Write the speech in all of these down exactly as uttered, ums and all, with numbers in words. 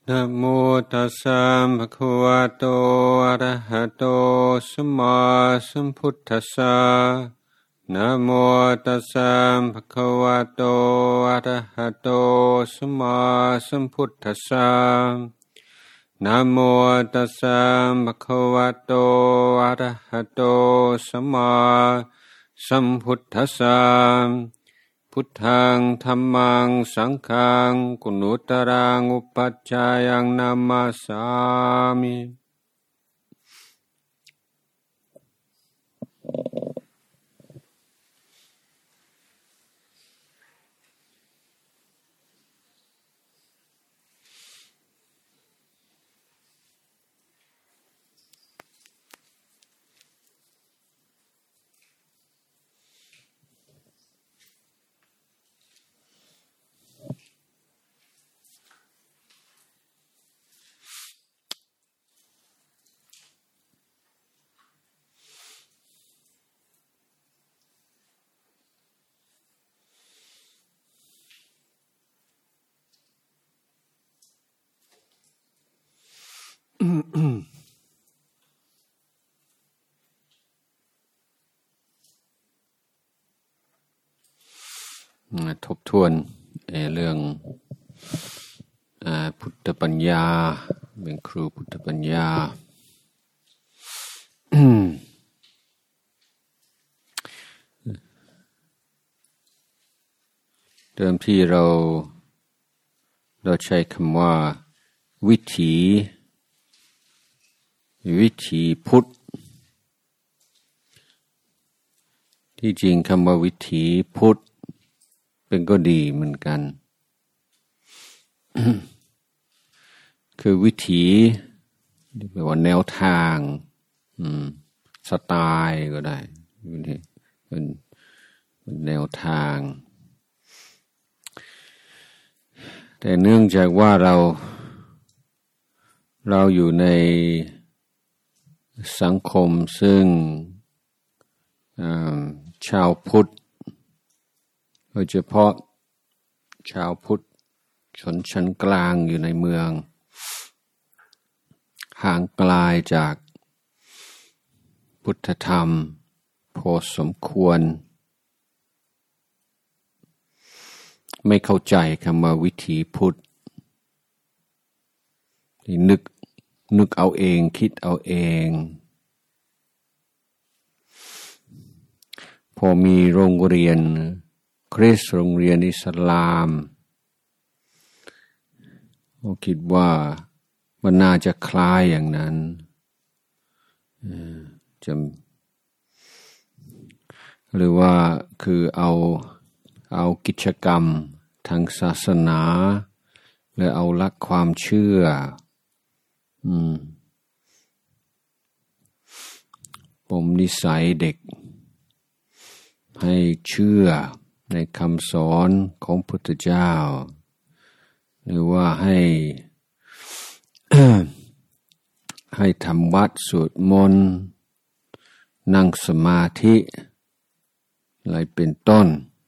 นะโมตัสสะภะคะวะโตอะระหะโตสัมมาสัมพุทธัสสะนะโมตัสสะภะคะวะโตอะระหะโตสัมมาสัมพุทธัสสะนะโมตัสสะภะคะวะโตอะระหะโตสัมมาสัมพุทธัสสะพุทธังธัมมังสังฆังกุณุตรังอุปัชฌายังนามาสามิทบทวนเรื่องพุทธปัญญาเป็นครูพุทธปัญญาเดิมที่เราเราใช้คำว่าวิถีวิถีพุทธที่จริงคำว่าวิถีพุทธเป็นก็ดีเหมือนกัน คือวิถีแปลว่าแนวทางสไตล์ก็ได้เป็นเป็นแนวทางแต่เนื่องจากว่าเราเราอยู่ในสังคมซึ่งชาวพุทธโดยเฉพาะชาวพุทธชนชั้นกลางอยู่ในเมืองห่างไกลจากพุทธธรรมพอสมควรไม่เข้าใจคำว่าวิถีพุทธที่นึกนึกเอาเองคิดเอาเองพอมีโรงเรียนคริสต์โรงเรียนอิสลามก็คิดว่ามันน่าจะคล้ายอย่างนั้นจะหรือว่าคือเอาเอากิจกรรมทางศาสนาหรือเอาหลักความเชื่อปมนิสัยเด็กให้เชื่อในคำสอนของพุทธเจ้าหรือว่าให้ ให้ทำวัดสวดมนต์นั่งสมาธิอะไรเป็นต้น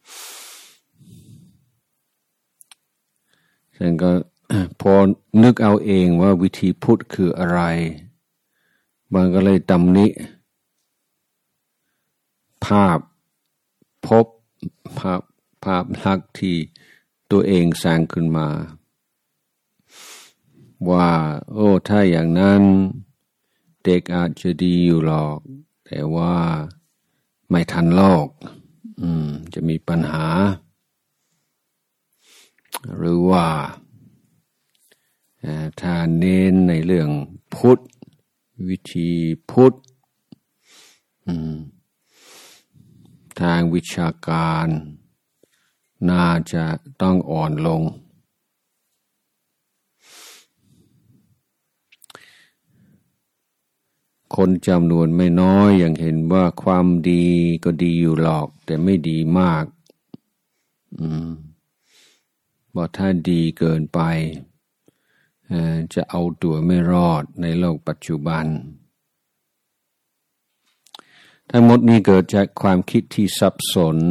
ฉันก็พอนึกเอาเองว่าวิธีพุทธคืออะไรมันก็เลยตำหนิภาพพบภาพภาพลักษณ์ที่ตัวเองสร้างขึ้นมาว่าโอ้ถ้าอย่างนั้นเด็กอาจจะดีอยู่หรอกแต่ว่าไม่ทันโลกอืมจะมีปัญหาหรือว่าถ้าเน้นในเรื่องพุทธวิธีพุทธอืมทางวิชาการน่าจะต้องอ่อนลงคนจำนวนไม่น้อยยังเห็นว่าความดีก็ดีอยู่หรอกแต่ไม่ดีมากอืมว่าถ้าดีเกินไปจะเอาตัวไม่รอดในโลกปัจจุบันทั้งหมดนี้เกิดจากความคิดที่สับสน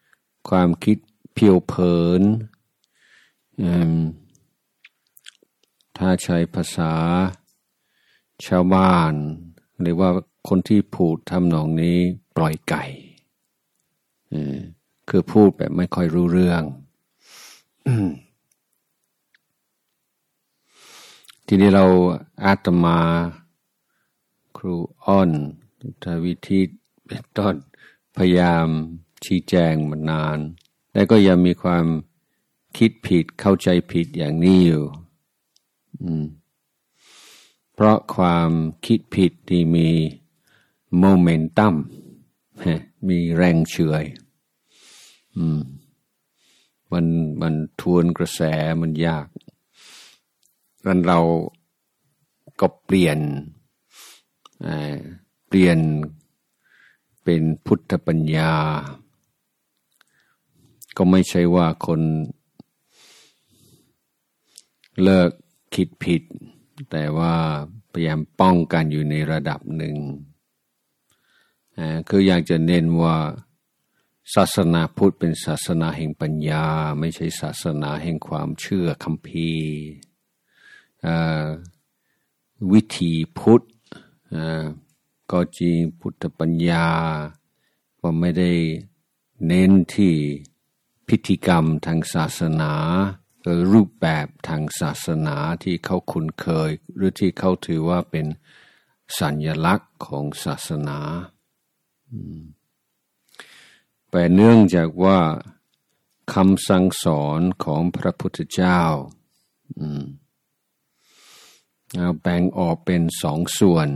ความคิดเพียวเผินถ้าใช้ภาษาชาวบ้านหรือว่าคนที่พูดทำนองนี้ปล่อยไก่คือพูดแบบไม่ค่อยรู้เรื่อง ทีนี้เราอาตมาครูอ้อนทวิธีเป็นต้นพยายามชี้แจงมานานแต่ก็ยังมีความคิดผิดเข้าใจผิดอย่างนี้อยู่เพราะความคิดผิดที่มีโมเมนตัมมีแรงเฉื่อยมันมันทวนกระแสมันยากดังนั้นเราก็เปลี่ยนเปลี่ยนเป็นพุทธปัญญาก็ไม่ใช่ว่าคนเลิกคิดผิดแต่ว่าพยายามป้องกันอยู่ในระดับหนึ่งคืออยากจะเน้นว่าศาสนาพุทธเป็นศาสนาแห่งปัญญาไม่ใช่ศาสนาแห่งความเชื่อคัมภีร์วิธีพุทธก็จริงพุทธปัญญาก็ไม่ได้เน้นที่พิธีกรรมทางศาสนาหรือรูปแบบทางศาสนาที่เขาคุ้นเคยหรือที่เขาถือว่าเป็นสัญลักษณ์ของศาสนาแต่เนื่องจากว่าคำสั่งสอนของพระพุทธเจ้าแบ่งออกเป็นสองส่วน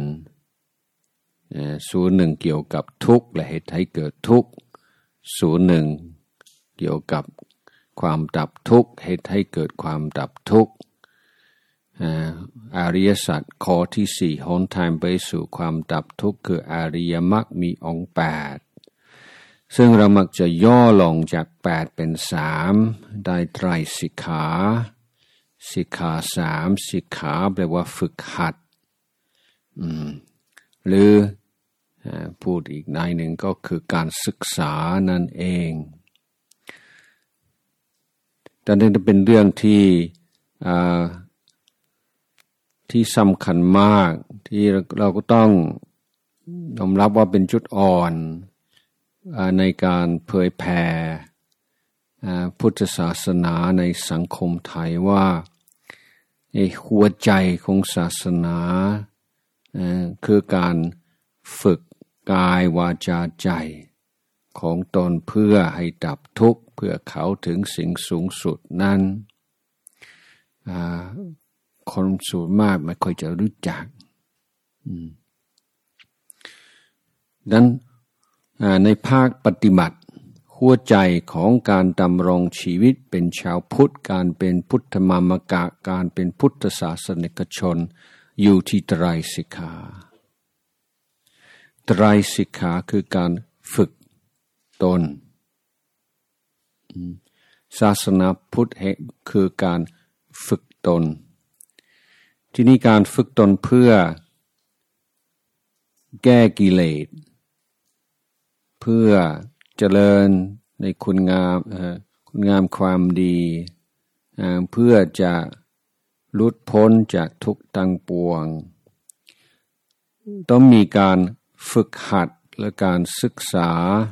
ส่วนหนึ่งเกี่ยวกับทุกข์และเหตุให้เกิดทุกข์ส่วนหนึ่งเกี่ยวกับความดับทุกข์เหตุให้เกิดความดับทุกข์อริยสัจข้อที่สี่หนทางไปสู่ความดับทุกข์คืออริยมรรคมีองค์แปดซึ่งเรามักจะย่อลงจากแปดเป็นสามได้ไตรสิกขาสิกขาสามสิกขาแปลว่าฝึกหัดหรือพูดอีกในหนึ่งก็คือการศึกษานั่นเองแต่นี่เป็นเรื่องที่ที่สำคัญมากที่เราก็ต้องยอมรับว่าเป็นจุดอ่อนในการเผยแผ่พุทธศาสนาในสังคมไทยว่าหัวใจของศาสนาคือการฝึกกายวาจาใจของตนเพื่อให้ดับทุกข์เพื่อเข้าถึงสิ่งสูงสุดนั้นคนส่วนมากไม่ค่อยจะรู้จักดังนั้นในภาคปฏิบัติหัวใจของการดำรงชีวิตเป็นชาวพุทธการเป็นพุทธมามกะการเป็นพุทธศาสนิกชนอยู่ที่ไตรสิกขาไตรสิกขาคือการฝึกตนศาสนาพุทธคือการฝึกตนที่นี่การฝึกตนเพื่อแก้กิเลสเพื่อเจริญในคุณงามคุณงามความดีเพื่อจะหลุดพ้นจากทุกข์ทั้งปวงต้องมีการฝึกหัดและการศึกษา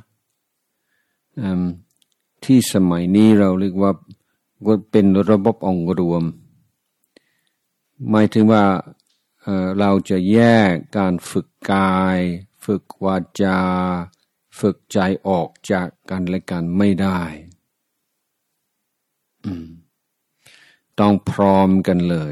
ที่สมัยนี้เราเรียกว่าเป็นระบบองค์รวมหมายถึงว่าเอ่อเราจะแยกการฝึกกายฝึกวาจาฝึกใจออกจากกันและกันไม่ได้ต้องพร้อมกันเลย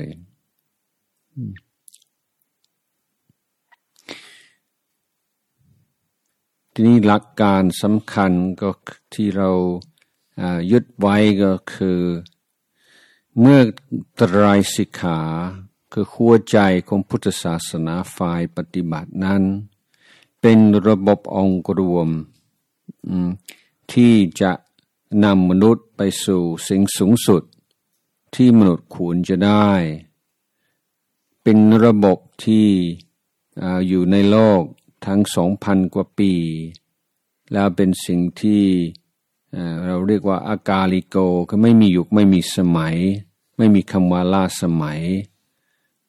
ทีนี้หลักการสำคัญก็ที่เรายึดไว้ก็คือเมื่อไตรสิกขาคือหัวใจของพุทธศาสนาฝ่ายปฏิบัตินั้นเป็นระบบองค์รวมที่จะนำมนุษย์ไปสู่สิ่งสูงสุดที่มนุษย์ควรจะได้เป็นระบบที่อยู่ในโลกทั้ง สองพัน กว่าปีแล้วเป็นสิ่งที่เราเรียกว่าอากาลิโกคือไม่มียุคไม่มีสมัยไม่มีคำว่าล้าสมัย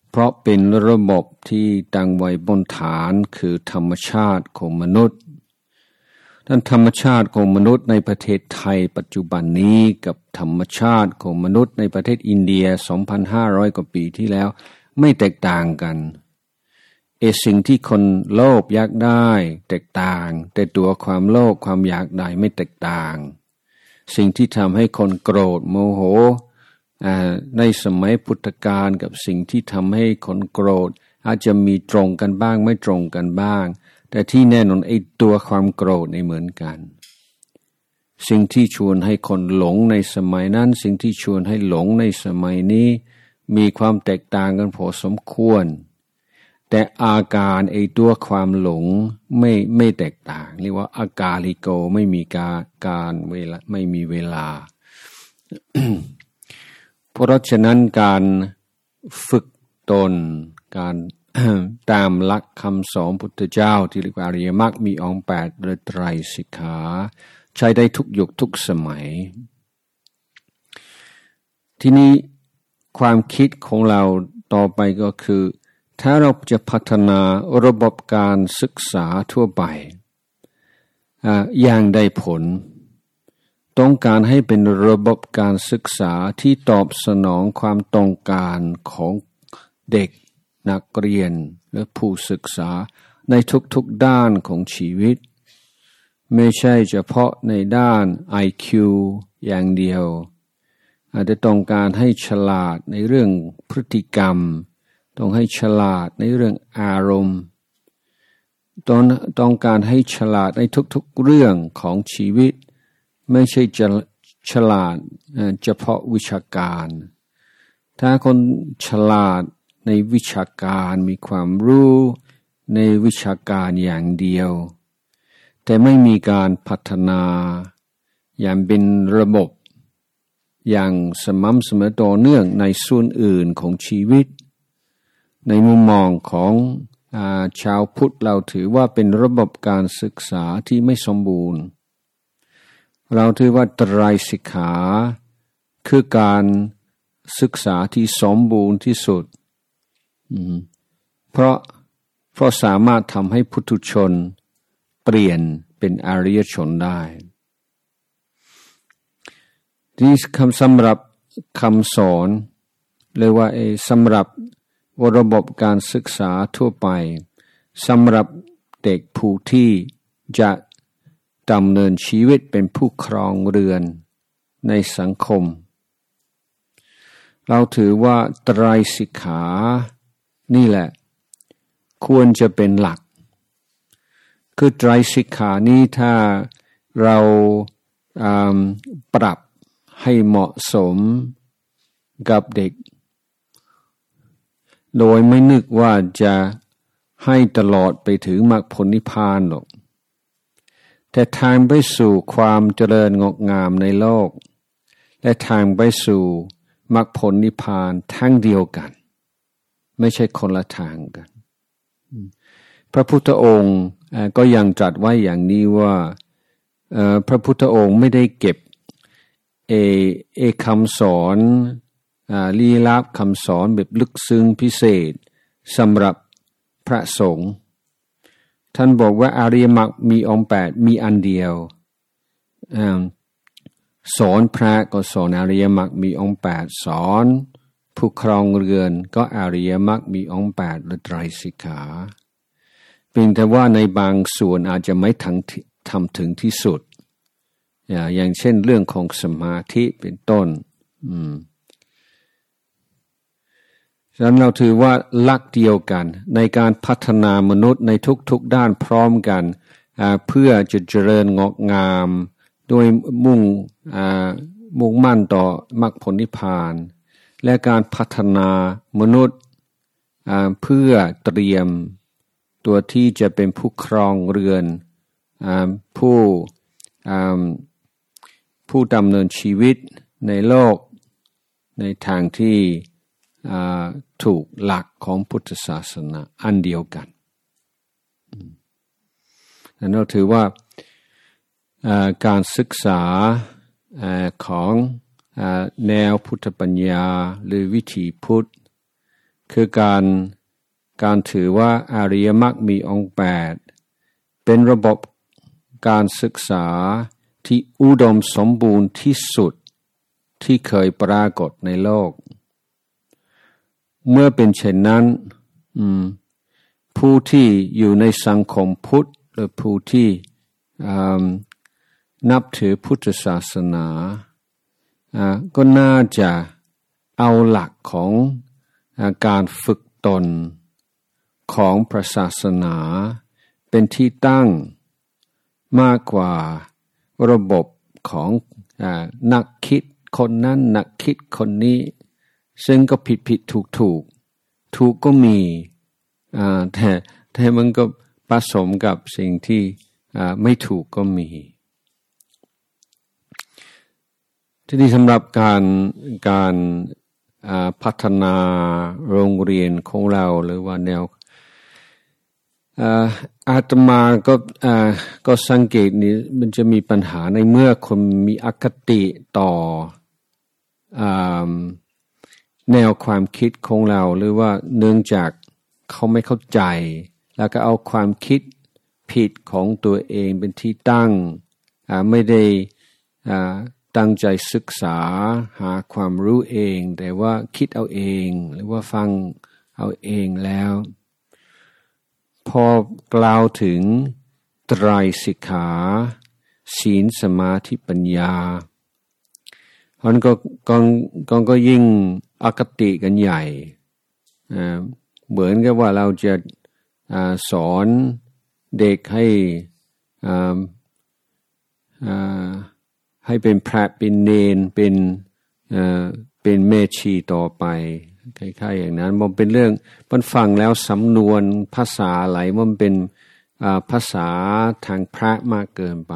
เพราะเป็นระบบที่ตั้งไว้บนฐานคือธรรมชาติของมนุษย์ท่านธรรมชาติของมนุษย์ในประเทศไทยปัจจุบันนี้กับธรรมชาติของมนุษย์ในประเทศอินเดีย สองพันห้าร้อย กว่าปีที่แล้วไม่แตกต่างกันเอสิ่งที่คนโลภอยากได้แตกต่างแต่ตัวความโลภความอยากได้ไม่แตกต่างสิ่งที่ทำให้คนโกรธโมโหในสมัยพุทธกาลกับสิ่งที่ทำให้คนโกรธอาจจะมีตรงกันบ้างไม่ตรงกันบ้างแต่ที่แน่นอนไอ้ตัวความโกรธในเหมือนกันสิ่งที่ชวนให้คนหลงในสมัยนั้นสิ่งที่ชวนให้หลงในสมัยนี้มีความแตกต่างกันพอสมควรแต่อาการไอ้ตัวความหลงไม่ไม่แตกต่างเรียกว่าอากาลิโกไม่มีการการเวลาไม่มีเวลา เพราะฉะนั้นการฝึกตนการ ตามหลักคำสอนพุทธเจ้าที่เรียกว่าอริยมรรคมีองค์แปดและไตรสิกขาใช้ได้ทุกยุคทุกสมัยทีนี้ความคิดของเราต่อไปก็คือถ้าเราจะพัฒนาระบบการศึกษาทั่วไปอ่าอย่างได้ผลต้องการให้เป็นระบบการศึกษาที่ตอบสนองความต้องการของเด็กนักเรียนและผู้ศึกษาในทุกๆด้านของชีวิตไม่ใช่เฉพาะในด้าน ไอ คิว อย่างเดียวอาจจะต้องการให้ฉลาดในเรื่องพฤติกรรมต้องให้ฉลาดในเรื่องอารมณ์ต้องต้องการให้ฉลาดในทุกๆเรื่องของชีวิตไม่ใช่จะฉลาดเฉพาะวิชาการถ้าคนฉลาดในวิชาการมีความรู้ในวิชาการอย่างเดียวแต่ไม่มีการพัฒนาอย่างเป็นระบบอย่างสม่ำเสมอต่อเนื่องในส่วนอื่นของชีวิตในมุมมองของอ่าชาวพุทธเราถือว่าเป็นระบบการศึกษาที่ไม่สมบูรณ์เราถือว่าไตรสิกขาคือการศึกษาที่สมบูรณ์ที่สุดเพราะเพราะสามารถทำให้ปุถุชนเปลี่ยนเป็นอริยชนได้ที่คำสำหรับคำสอนเรียกว่าสำหรับระบบการศึกษาทั่วไปสำหรับเด็กผู้ที่จะดำเนินชีวิตเป็นผู้ครองเรือนในสังคมเราถือว่าไตรสิกขานี่แหละควรจะเป็นหลักคือไตรสิกขานี้ถ้าเราปรับให้เหมาะสมกับเด็กโดยไม่นึกว่าจะให้ตลอดไปถึงมรรคผลนิพพานหรอกแต่ทางไปสู่ความเจริญงอกงามในโลกและทางไปสู่มรรคผลนิพพานทั้งเดียวกันไม่ใช่คนละทางกันพระพุทธองค์ก็ยังตรัสไว้อย่างนี้ว่าพระพุทธองค์ไม่ได้เก็บเอเอคำสอนลี้ลับคำสอนแบบลึกซึ้งพิเศษสำหรับพระสงฆ์ท่านบอกว่าอริยมรรคมีองค์แปดมีอันเดียวสอนพระก็สอนอริยมรรคมีองค์แปดสอนผู้ครองเรือนก็อริยมรรคมีองค์แปดและไตรสิกขาเพียงแต่ว่าในบางส่วนอาจจะไม่ทั้งทำถึงที่สุดอย่างเช่นเรื่องของสมาธิเป็นต้นอืมฉะนั้นเราถือว่าหลักเดียวกันในการพัฒนามนุษย์ในทุกๆด้านพร้อมกันเพื่อจะเจริญงอกงามโดยมุ่งมุ่งมั่นต่อมรรคผลนิพพานและการพัฒนามนุษย์เพื่อเตรียมตัวที่จะเป็นผู้ครองเรือนผู้ผู้ดำเนินชีวิตในโลกในทางที่ถูกหลักของพุทธศาสนาอันเดียวกันและเราถือว่าการศึกษาของแนวพุทธปัญญาหรือวิถีพุทธคือการการถือว่าอริยมรรคมีองค์แปดเป็นระบบการศึกษาที่อุดมสมบูรณ์ที่สุดที่เคยปรากฏในโลกเมื่อเป็นเช่นนั้นผู้ที่อยู่ในสังคมพุทธหรือผู้ที่นับถือพุทธศาสนาก็น่าจะเอาหลักของการฝึกตนของพระศาสนาเป็นที่ตั้งมากกว่าระบบของนักคิดคนนั้นนักคิดคนนี้ซึ่งก็ผิดผิดถูกถูกถูกก็มีแต่แต่มันก็ผสมกับสิ่งที่ไม่ถูกก็มีทีนี้สำหรับการการพัฒนาโรงเรียนของเราหรือว่าแนวอาตมาก็ก็สังเกตนี้มันจะมีปัญหาในเมื่อคนมีอคติต่อแนวความคิดของเราหรือว่าเนื่องจากเขาไม่เข้าใจแล้วก็เอาความคิดผิดของตัวเองเป็นที่ตั้งไม่ได้ตั้งใจศึกษาหาความรู้เองแต่ว่าคิดเอาเองหรือว่าฟังเอาเองแล้วพอกล่าวถึงไตรสิกขาศีลสมาธิปัญญามันก็ก็ก็ก็ยิ่งอคติกันใหญ่เหมือนกับว่าเราจะสอนเด็กให้ให้เป็นพระเป็นเนนเป็นเป็นแม่ชีต่อไปคล้ายๆอย่างนั้นมันเป็นเรื่องมันฟังแล้วสำนวนภาษาไหลมันเป็นภาษาทางพระมากเกินไป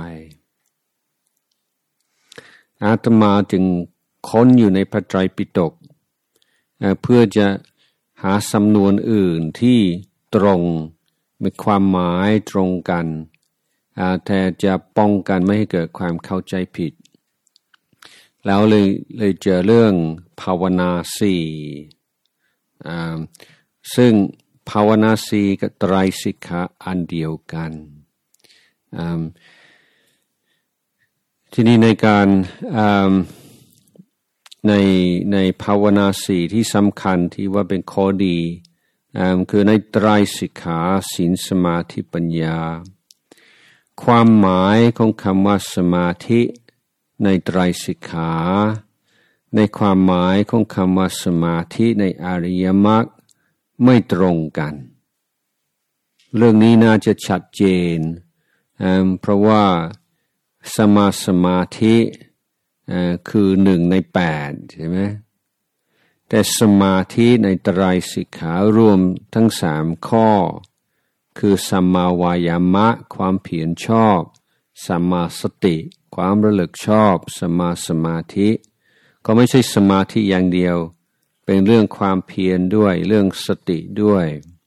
อาตมาจึงค้นอยู่ในพระไตรปิฎกเพื่อจะหาสำนวนอื่นที่ตรงมีความหมายตรงกันแต่จะป้องกันไม่ให้เกิดความเข้าใจผิดแล้วเลยเลยเจอเรื่องภาวนาสี่ซึ่งภาวนาสี่กับไตรสิกขาอันเดียวกันทีนี้ในการในในภาวนาสี่ที่สำคัญที่ว่าเป็นข้อดีคือในไตรสิกขาศีลสมาธิปัญญาความหมายของคำว่าสมาธิในไตรสิกขาในความหมายของคำว่าสมาธิในอริยมรรคไม่ตรงกันเรื่องนี้น่าจะชัดเจนเพราะว่าสมาสมาธิคือหนึ่งในแปดใช่ไหมแต่สมาธิในไตรสิกขารวมทั้งสามข้อคือสัมมาวายามะความเพียรชอบสัมมาสติความระลึกชอบสัมมาสมาธิก็ไม่ใช่สมาธิอย่างเดียวเป็นเรื่องความเพียรด้วยเรื่องสติด้วย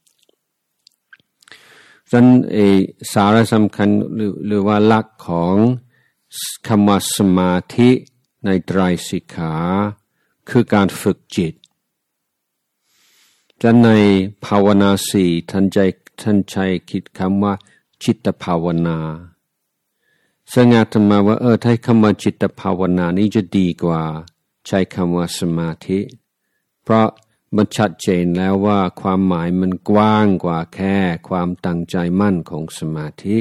ฉะนั้นเอสาระสำคัญหรือหรือว่าหลักของคำว่าสมาธิในไตรสิกขาคือการฝึกจิตฉะนั้นในภาวนาสี่ท่านใจท่านใช้คิดคำว่าจิตภาวนาซึ่งอาตมาว่าเออถ้าคำว่าจิตภาวนานี้จะดีกว่าใช้คำว่าสมาธิเพราะมันชัดเจนแล้วว่าความหมายมันกว้างกว่าแค่ความตั้งใจมั่นของสมาธิ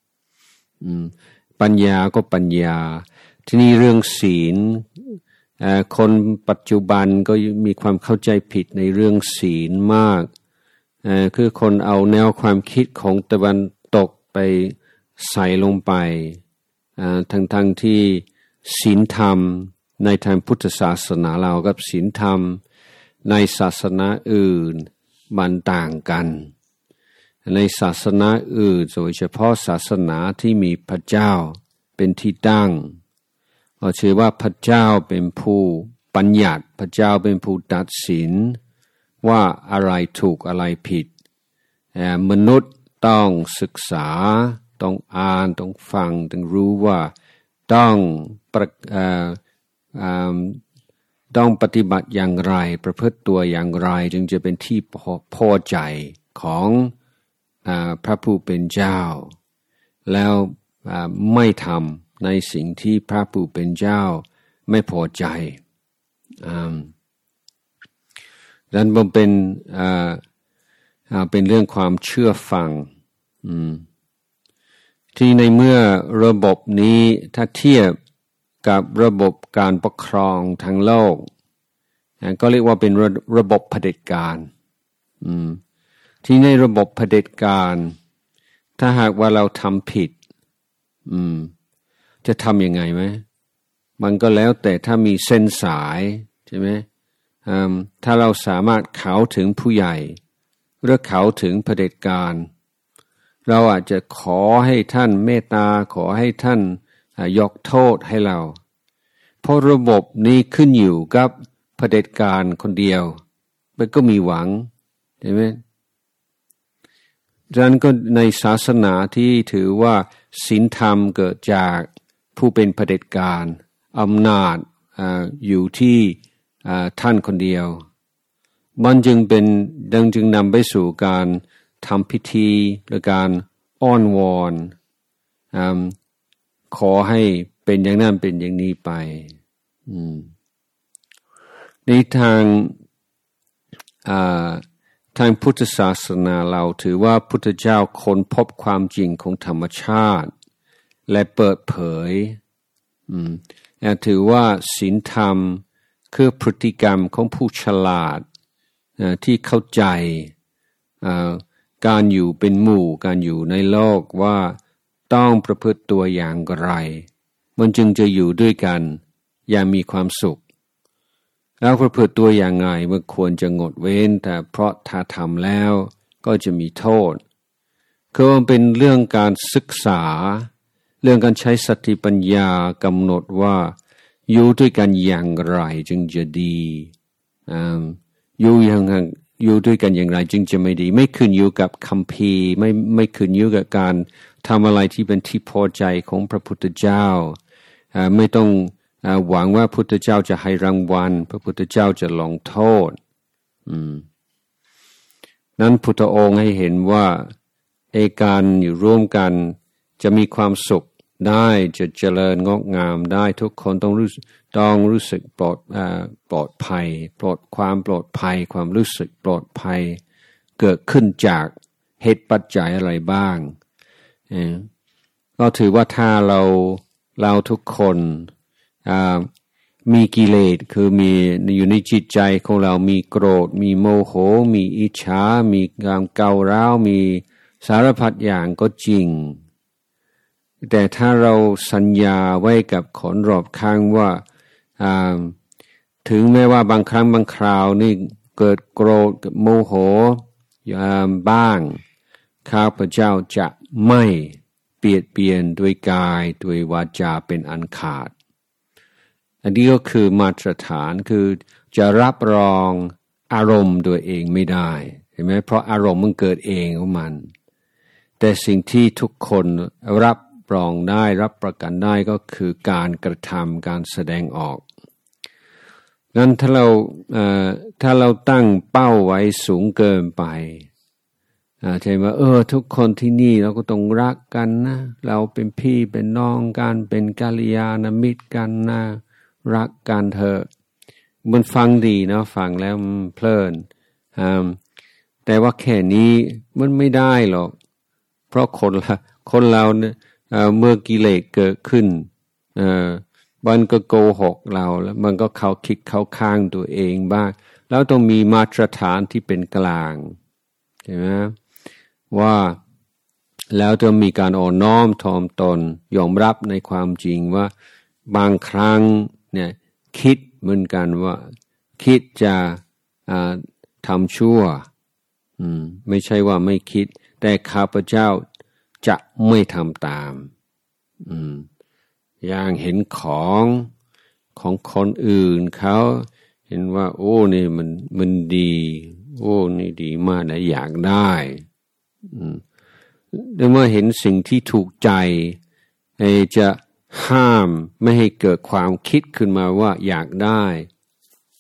ปัญญาก็ปัญญาที่นี่เรื่องศีลคนปัจจุบันก็มีความเข้าใจผิดในเรื่องศีลมากคือคนเอาแนวความคิดของตะวันตกไปใส่ลงไปทั้งๆ ท, ที่ศีลธรรมในทางพุทธศาสนาเรากับศีลธรรมในศาสนาอื่นมันต่างกันในศาสนาอื่นโดยเฉพาะศาสนาที่มีพระเจ้าเป็นที่ตั้งเราเชื่อว่าพระเจ้าเป็นผู้บัญญัติพระเจ้าเป็นผู้ตัดสินว่าอะไรถูกอะไรผิดมนุษย์ต้องศึกษาต้องอ่านต้องฟังต้องรู้ว่าต้องประต้องปฏิบัติอย่างไรประพฤติตัวอย่างไรจึงจะเป็นที่พอใจของอ่าพระผู้เป็นเจ้าแล้วอ่าไม่ทำในสิ่งที่พระผู้เป็นเจ้าไม่พอใจอ่าดังนั้นเป็นอ่าอ่าเป็นเรื่องความเชื่อฟังอืมที่ในเมื่อระบบนี้ถ้าเทียบกับระบบการปกครองทางโลกก็เรียกว่าเป็นระ, ระบบเผด็จการอืมที่ในระบบเผด็จการถ้าหากว่าเราทำผิดอืมจะทำยังไงไหมมันก็แล้วแต่ถ้ามีเส้นสายใช่ไหมอืมถ้าเราสามารถเข้าถึงผู้ใหญ่หรือเข้าถึงเผด็จการเราอาจจะขอให้ท่านเมตตาขอให้ท่านยกโทษให้เราเพราะระบบนี้ขึ้นอยู่กับเผด็จการคนเดียวมันก็มีหวังใช่ไหมดังนั้นก็ในศาสนาที่ถือว่าศีลธรรมเกิดจากผู้เป็นเผด็จการอำนาจ อ, อยู่ที่ท่านคนเดียวมันจึงเป็นดังจึงนำไปสู่การทำพิธีหรือการอ้อนวอนขอให้เป็นอย่างนั้นเป็นอย่างนี้ไปในทางทางพุทธศาสนาเราถือว่าพุทธเจ้าค้นพบความจริงของธรรมชาติและเปิดเผยถือว่าศีลธรรมคือพฤติกรรมของผู้ฉลาดที่เข้าใจการอยู่เป็นหมู่การอยู่ในโลกว่าต้องประพฤติตัวอย่างไรมันจึงจะอยู่ด้วยกันอย่างมีความสุขแล้วประพฤติตัวอย่างไงมันควรจะงดเว้นแต่เพราะถ้าทำแล้วก็จะมีโทษคือมันเป็นเรื่องการศึกษาเรื่องการใช้สติปัญญากำหนดว่าอยู่ด้วยกันอย่างไรจึงจะดีอยู่อย่างอยู่ด้วยกันอย่างไรจึงจะไม่ดีไม่ขึ้นอยู่กับคัมภีร์ไม่ไม่ขึ้นอยู่กับการทำอะไรที่เป็นที่พอใจของพระพุทธเจ้าไม่ต้องหวังว่าพระพุทธเจ้าจะให้รางวัลพระพุทธเจ้าจะลงโทษนั้นพุทธองค์ให้เห็นว่าเอการอยู่ร่วมกันจะมีความสุขได้จะเจริญงอกงามได้ทุกคนต้องรู้ต้องรู้สึกปลอดปลอดภัยปลอดความปลอดภัยความรู้สึกปลอดภัยเกิดขึ้นจากเหตุปัจจัยอะไรบ้างก็ถือว่าถ้าเราเราทุกคนมีกิเลสคือมีอยู่ในจิตใจของเรามีโกรธมีโมโหมีอิจฉามีความเการ้าวมีสารพัดอย่างก็จริงแต่ถ้าเราสัญญาไว้กับคนรอบข้างว่าถึงแม้ว่าบางครั้งบางคราวนี่เกิดโกรธกับโมโหบ้างข้าพเจ้าจะไม่เบียดเบียนด้วยกายด้วยวาจาเป็นอันขาดอันนี้ก็คือมาตรฐานคือจะรับรองอารมณ์ตัวเองไม่ได้เห็นไหมเพราะอารมณ์มันเกิดเองของมันแต่สิ่งที่ทุกคนรับรองได้รับประกันได้ก็คือการกระทำการแสดงออกงั้นถ้าเราเอ่อถ้าเราตั้งเป้าไว้สูงเกินไปอ่าใช่ไหมเออทุกคนที่นี่เราก็ต้องรักกันนะเราเป็นพี่เป็นน้องกันเป็นกัลยาณมิตรกันนะรักกันเถอะมันฟังดีนะฟังแล้วเพลินอ่าแต่ว่าแค่นี้มันไม่ได้หรอกเพราะคนละคนเราเนี่ยเมื่อกิเลสเกิดขึ้นมันก็โกหกเราแล้วมันก็เข้าคิดเข้าข้างตัวเองบ้างแล้วต้องมีมาตรฐานที่เป็นกลางใช่ไหมว่าแล้วจะมีการอ่อนน้อมถ่อมตนยอมรับในความจริงว่าบางครั้งเนี่ยคิดเหมือนกันว่าคิดจะทำชั่วไม่ใช่ว่าไม่คิดแต่ข้าพเจ้าจะไม่ทำตามอย่างเห็นของของคนอื่นเขาเห็นว่าโอ้นี่มันมันดีโอ้นี่ดีมากนะอยากได้แต่เมื่อเห็นสิ่งที่ถูกใจจะห้ามไม่ให้เกิดความคิดขึ้นมาว่าอยากได้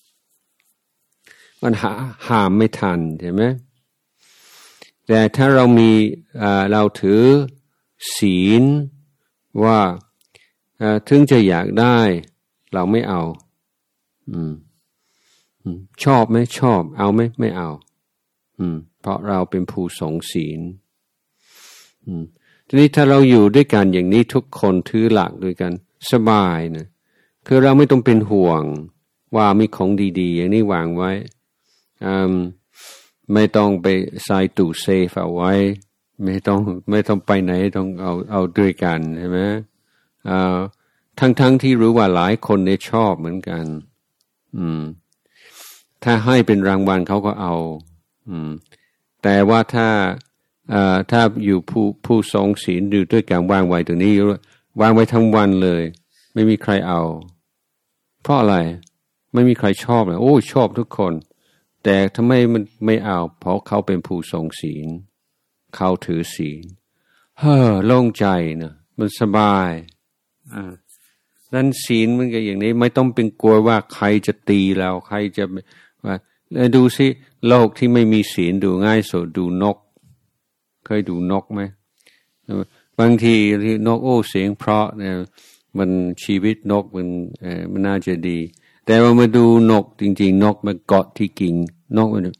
มันหาห้ามไม่ทันใช่ไหมแต่ถ้าเรามีเราถือศีลว่าถึงจะอยากได้เราไม่เอาอืมชอบไหมชอบเอาไหมไม่เอาอืมเพราะเราเป็นผู้ทรงศีลอืมทีนี้ถ้าเราอยู่ด้วยกันอย่างนี้ทุกคนถือหลักด้วยกันสบายนะคือเราไม่ต้องเป็นห่วงว่ามีของดีๆอย่างนี้วางไว้อืมไม่ต้องไปใส่ตู้เซฟเอาไว้ไม่ต้องไม่ต้องไปไหนต้องเอาเอาด้วยกันใช่ไหมอ่าทั้งๆที่รู้ว่าหลายคนเนี่ยชอบเหมือนกันอืมถ้าให้เป็นรางวัลเขาก็เอาอืมแต่ว่าถ้าอ่าถ้าอยู่ผู้ผู้ทรงศีลอยู่ด้วยกันวางไว้ตรงนี้วางไว้ทั้งวันเลยไม่มีใครเอาเพราะอะไรไม่มีใครชอบเลยโอ้ชอบทุกคนแต่ทำไมมันไม่เอาเพราะเขาเป็นผู้ทรงศีลเขาถือศีลเฮ้อโล่งใจนะมันสบายอ่าดังศีลมันก็อย่างนี้ไม่ต้องเป็นกลัวว่าใครจะตีเราใครจะว่าดูสิโลกที่ไม่มีศีลดูง่ายสุดดูนกเคยดูนกไหมบางทีนกโอ้เสียงเพราะเนี่ยมันชีวิตนกมันเออมันน่าจะดีแต่ว่ามาดูนกจริงๆนกมันเกาะที่กิ่งนกมัน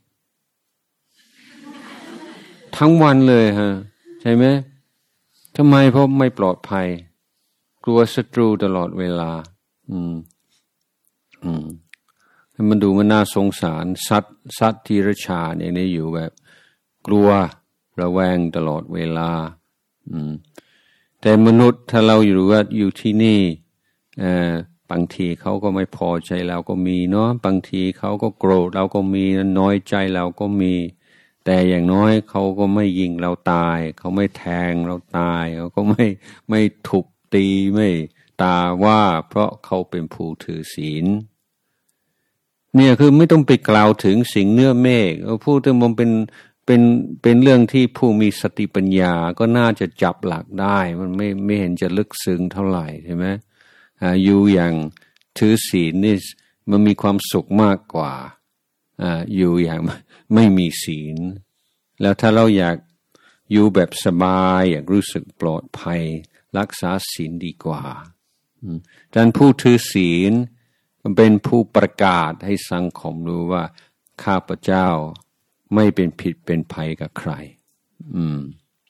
ทั้งวันเลยฮะใช่ไหมทำไมเพราะไม่ปลอดภัยกลัวศัตรูตลอดเวลาอืมอืมมันดูมันน่าสงสารสัตว์สัตว์ที่ราชาเนี่ยนี่อยู่แบบกลัวระแวงตลอดเวลาอืมแต่มนุษย์ถ้าเราอยู่ว่าอยู่ที่นี่เอ่อบางทีเขาก็ไม่พอใจเราก็มีเนาะบางทีเขาก็โกรธเราก็มีน้อยใจเราก็มีแต่อย่างน้อยเขาก็ไม่ยิงเราตายเขาไม่แทงเราตายเขาก็ไม่ไม่ทุบตีไม่ตาว่าเพราะเขาเป็นผู้ถือศีลเนี่ยคือไม่ต้องไปกล่าวถึงสิ่งเนื้อเมฆพูดถึงมันเป็นเป็นเป็นเรื่องที่ผู้มีสติปัญญาก็น่าจะจับหลักได้มันไม่ไม่เห็นจะลึกซึ้งเท่าไหร่ใช่ไหมอ่าอยู่อย่างถือศีลนี่มันมีความสุขมากกว่าอ่าอยู่อย่างไม่มีศีลแล้วถ้าเราอยากอยู่แบบสบายอยากรู้สึกปลอดภัยรักษาศีลดีกว่าดังนั้นผู้ถือศีลมันเป็นผู้ประกาศให้สังคมรู้ว่าข้าพเจ้าไม่เป็นผิดเป็นภัยกับใครอืม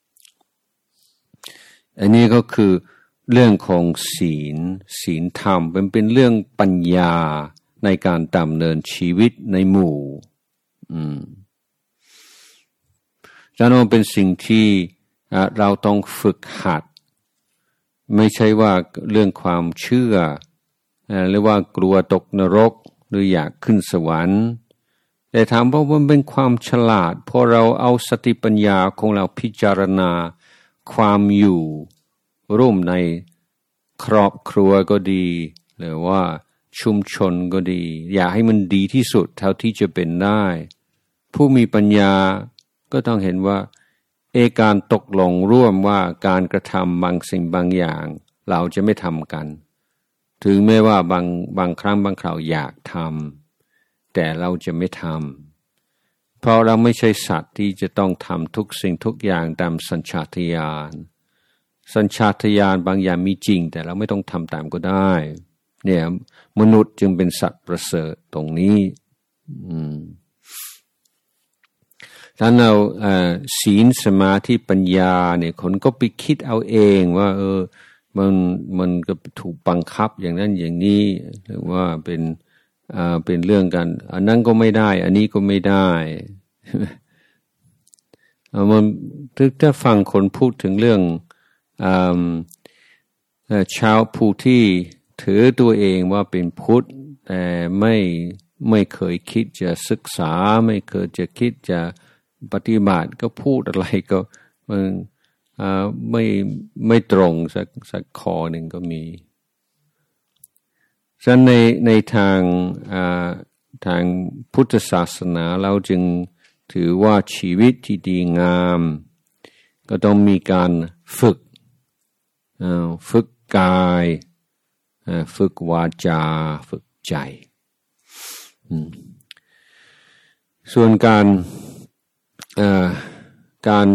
อันนี้ก็คือเรื่องของศีลศีลธรรมเป็นเป็นเรื่องปัญญาในการดำเนินชีวิตในหมู่อืมดังนั้นเป็นสิ่งที่เราต้องฝึกหัดไม่ใช่ว่าเรื่องความเชื่อหรือว่ากลัวตกนรกหรืออยากขึ้นสวรรค์แต่ถามว่ามันเป็นความฉลาดพอเราเอาสติปัญญาของเราพิจารณาความอยู่ร่วมในครอบครัวก็ดีหรือว่าชุมชนก็ดีอยากให้มันดีที่สุดเท่าที่จะเป็นได้ผู้มีปัญญาก็ต้องเห็นว่าเอการตกลงร่วมว่าการกระทำบางสิ่งบางอย่างเราจะไม่ทำกันถึงแม้ว่าบางบางครั้งบางคราวอยากทำแต่เราจะไม่ทำเพราะเราไม่ใช่สัตว์ที่จะต้องทำทุกสิ่งทุกอย่างตามสัญชาตญาณสัญชาตญาณบางอย่างมีจริงแต่เราไม่ต้องทำตามก็ได้เนี่ยมนุษย์จึงเป็นสัตว์ประเสริฐตรงนี้อืมถ้าเราศีลสมาธิปัญญาเนี่ยคนก็ไปคิดเอาเองว่าเออมันมันก็ถูกบังคับอย่างนั้นอย่างนี้หรือว่าเป็นอ่าเป็นเรื่องกันอันนั้นก็ไม่ได้อันนี้ก็ไม่ได้มันถ้าฟังคนพูดถึงเรื่องอ่าชาวผู้ที่ถือตัวเองว่าเป็นพุทธแต่ไม่ไม่เคยคิดจะศึกษาไม่เคยจะคิดจะปฏิบัติก็พูดอะไรก็มันอ่าไม่ไม่ตรงสักสักข้อหนึ่งก็มีฉะนั้นในในทางอ่าทางพุทธศาสนาเราจึงถือว่าชีวิตที่ดีงามก็ต้องมีการฝึกฝึกกายฝึกวาจาฝึกใจส่วนการการ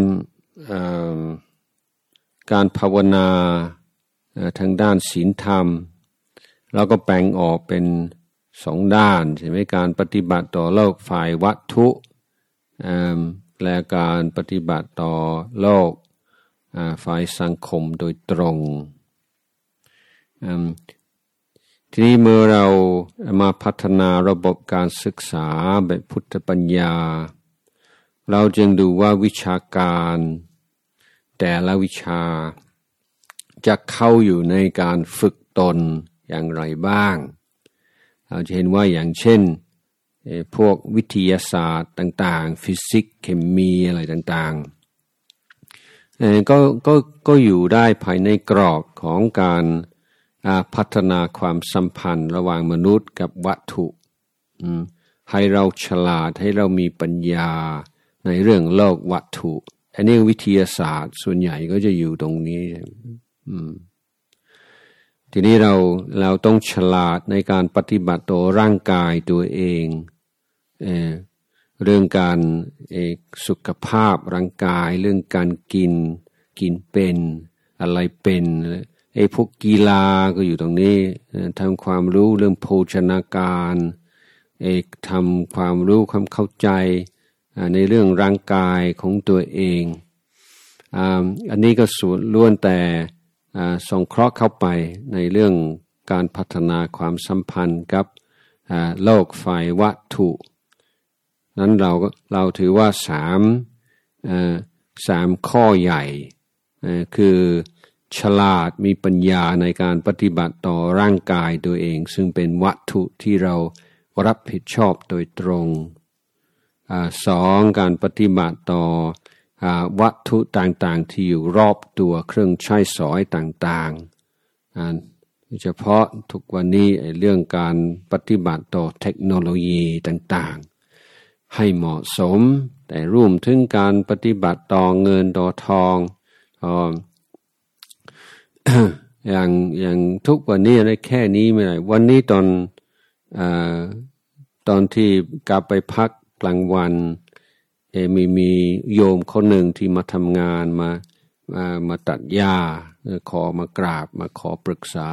การภาวนาทางด้านศีลธรรมเราก็แบ่งออกเป็นสองด้านใช่ไหมการปฏิบัติต่อโลกฝ่ายวัตถุและการปฏิบัติต่อโลกฝ่ายสังคมโดยตรงทีนี้เมื่อเรามาพัฒนาระบบการศึกษาแบบพุทธปัญญาเราจึงดูว่าวิชาการแต่ละวิชาจะเข้าอยู่ในการฝึกตนอย่างไรบ้างเราจะเห็นว่าอย่างเช่นพวกวิทยาศาสตร์ต่างๆฟิสิกส์เคมีอะไรต่างๆก็ก็ก็อยู่ได้ภายในกรอบของการพัฒนาความสัมพันธ์ระหว่างมนุษย์กับวัตถุให้เราฉลาดให้เรามีปัญญาในเรื่องโลกวัตถุอันนี้วิทยาศาสตร์ส่วนใหญ่ก็จะอยู่ตรงนี้ทีนี้เราเราต้องฉลาดในการปฏิบัติต่อร่างกายตัวเองเอ่อเรื่องการเอ่อสุขภาพร่างกายเรื่องการกินกินเป็นอะไรเป็นไอ้พวกกีฬาก็อยู่ตรงนี้ทำความรู้เรื่องโภชนาการเอ่อทำความรู้ความเข้าใจในเรื่องร่างกายของตัวเองอ่าอันนี้ก็ส่วนล้วนแต่สงเคราะห์เข้าไปในเรื่องการพัฒนาความสัมพันธ์กับโลกฝ่ายวัตถุนั้นเราเราถือว่าสามสามข้อใหญ่คือฉลาดมีปัญญาในการปฏิบัติต่อร่างกายตัวเองซึ่งเป็นวัตถุที่เรารับผิดชอบโดยตรงสองการปฏิบัติต่อวัตถุต่างๆที่อยู่รอบตัวเครื่องใช้สอยต่างๆโดยเฉพาะทุกวันนี้เรื่องการปฏิบัติต่อเทคโนโลยีต่างๆให้เหมาะสมแต่รวมถึงการปฏิบัติต่อเงินต่อทอง อย่างอย่างทุกวันนี้อะไรแค่นี้ไม่ได้วันนี้ตอนอ่าตอนที่กลับไปพักกลางวันเอมีมีโยมคนหนึ่งที่มาทำงานมามามาตัดหญ้าขอมากราบมาขอปรึกษา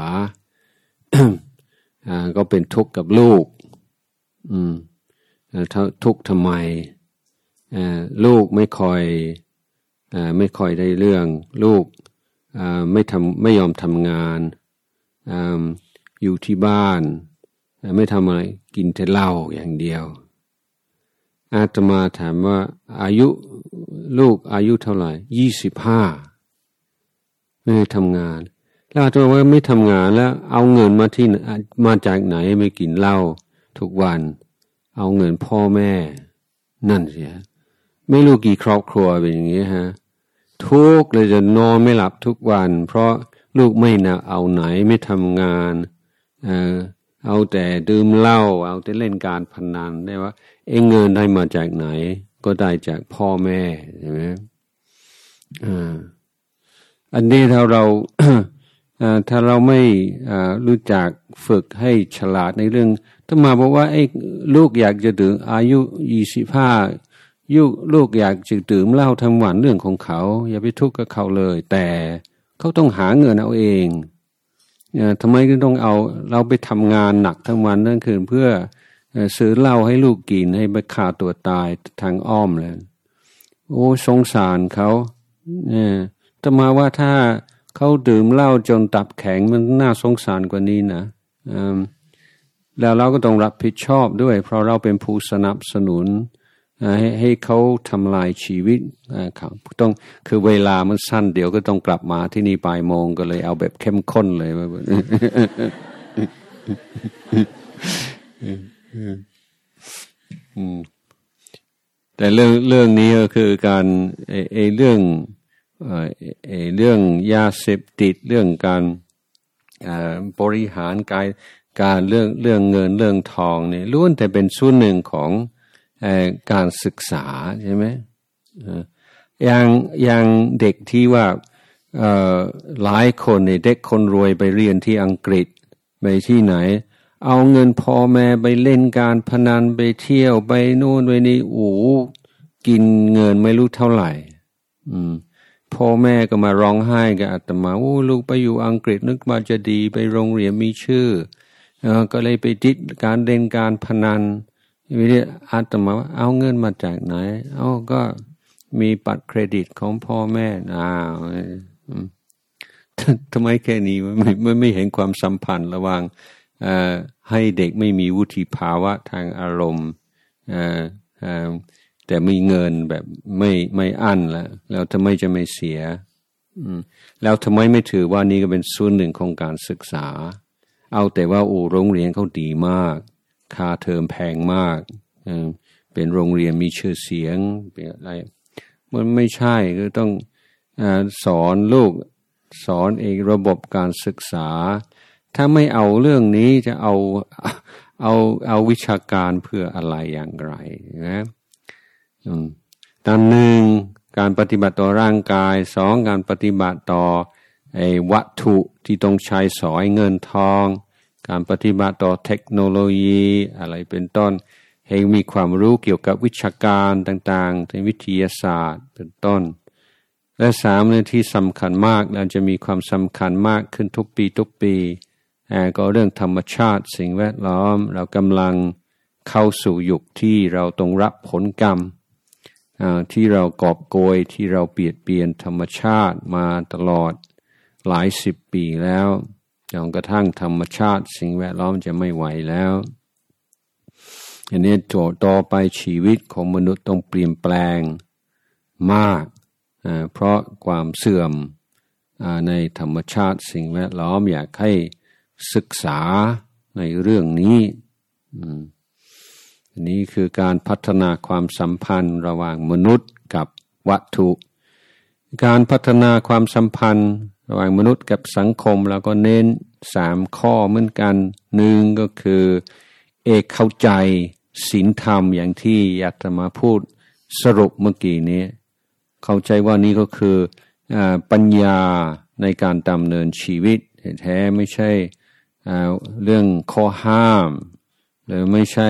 อ่าก็เป็นทุกข์กับลูกอืมทุกข์ทำไมอ่าลูกไม่ค่อยอ่าไม่ค่อยได้เรื่องลูกอ่าไม่ทำไม่ยอมทำงานอ่าอยู่ที่บ้านไม่ทำอะไรกินแต่เหล้าอย่างเดียวอาตมาถามว่าอายุลูกอายุเท่าไหร่ยี่สิบห้าไม่ได้ทำงานแล้วอาตมาว่าไม่ทำงานแล้วเอาเงินมาที่มาจากไหนไม่กินเหล้าทุกวันเอาเงินพ่อแม่นั่นเสียไม่รู้กี่ครอบครัวเป็นอย่างนี้ฮะทุกข์เลยจะนอนไม่หลับทุกวันเพราะลูกไม่น่ะเอาไหนไม่ทำงานเออเอาแต่ดื่มเหล้าเอาแต่เล่นการพนันได้ว่าเองเงินได้มาจากไหนก็ได้จากพ่อแม่ใช่ไหมอ่าอันนี้ถ้าเรา ถ้าเราไม่รู้จักฝึกให้ฉลาดในเรื่องถ้ามาบอกว่าไอ้ลูกอยากจะดื่มอายุยี่สิบห้ายุลูกอยากจะดื่มเหล้าทั้งวันเรื่องของเขาอย่าไปทุกข์กับเขาเลยแต่เขาต้องหาเงินเอาเองทำไมก็ต้องเอาเราไปทำงานหนักทั้งวันทั้งคืนเพื่อซื้อเหล้าให้ลูกกินให้ไปฆ่าตัวตายทางอ้อมเลยโอ้สงสารเขาเนี่ยแต่มาว่าถ้าเขาดื่มเหล้าจนตับแข็งมันน่าสงสารกว่านี้นะแล้วเราก็ต้องรับผิดชอบด้วยเพราะเราเป็นผู้สนับสนุนให้ให้เขาทำลายชีวิตครับต้องคือเวลามันสั้นเดี๋ยวก็ต้องกลับมาที่นี่ปลายโมงก็เลยเอาแบบเข้มข้นเลยแต่เรื่องเรื่องนี้ก็คือการไอ้เรื่องไอ้เรื่องยาเสพติดเรื่องการบริหารกายการเรื่องเรื่องเงินเรื่องทองเนี่ยล้วนแต่เป็นส่วนหนึ่งของการศึกษาใช่ไหมอย่างอย่างเด็กที่ว่าหลายคนเนี่ยเด็กคนรวยไปเรียนที่อังกฤษไปที่ไหนเอาเงินพ่อแม่ไปเล่นการพนันไปเที่ยวไปนู่นไปนี่โอ้กินเงินไม่รู้เท่าไหร่อืมพ่อแม่ก็มาร้องไห้กับอาตมาโอ้ลูกไปอยู่อังกฤษนึกว่าจะดีไปโรงเรียนมีชื่อเออก็เลยไปติดการเล่นการพนันวิธีอาตมาว่าเอาเงินมาจากไหนเอาก็มีบัตรเครดิตของพ่อแม่อ้าวทำไมแค่นี้ไม่ไม่ไม่เห็นความสัมพันธ์ระหว่างให้เด็กไม่มีวุฒิภาวะทางอารมณ์แต่มีเงินแบบไม่ไม่อั้นแล้วแล้วทำไมจะไม่เสียแล้วทำไมไม่ถือว่านี่ก็เป็นส่วนหนึ่งของการศึกษาเอาแต่ว่าโอ้โรงเรียนเขาดีมากค่าเทอมแพงมากเป็นโรงเรียนมีชื่อเสียงเป็นอะไรมันไม่ใช่ก็ต้องสอนลูกสอนเองระบบการศึกษาถ้าไม่เอาเรื่องนี้จะเอาเอาเอาวิชาการเพื่ออะไรอย่างไรนะด้านหนึ่งการปฏิบัติต่อร่างกายสองการปฏิบัติต่อไอ้วัตถุที่ต้องใช้สอยเงินทองการปฏิบัติต่อเทคโนโลยีอะไรเป็นต้นให้มีความรู้เกี่ยวกับวิชาการต่างๆทางวิทยาศาสตร์เป็นต้นและสามเรื่องที่สำคัญมากและจะมีความสำคัญมากขึ้นทุกปีทุกปีก็เรื่องธรรมชาติสิ่งแวดล้อมเรากำลังเข้าสู่ยุคที่เราต้องรับผลกรรมที่เรากอบโกยที่เราเปลี่ยนเปลี่ยนธรรมชาติมาตลอดหลายสิบปีแล้วจนกระทั่งธรรมชาติสิ่งแวดล้อมจะไม่ไหวแล้วอันนี้ต่อไปชีวิตของมนุษย์ต้องเปลี่ยนแปลงมากเพราะความเสื่อมในธรรมชาติสิ่งแวดล้อมอยากให้ศึกษาในเรื่องนี้อันนี้คือการพัฒนาความสัมพันธ์ระหว่างมนุษย์กับวัตถุการพัฒนาความสัมพันธ์ระหว่างมนุษย์กับสังคมเราก็เน้นสามข้อเหมือนกันหนึ่งก็คือเอกเข้าใจศีลธรรมอย่างที่อาตมาพูดสรุปเมื่อกี้นี้เข้าใจว่านี่ก็คือปัญญาในการดำเนินชีวิตแท้ไม่ใช่เรื่องข้อห้ามหรือไม่ใช่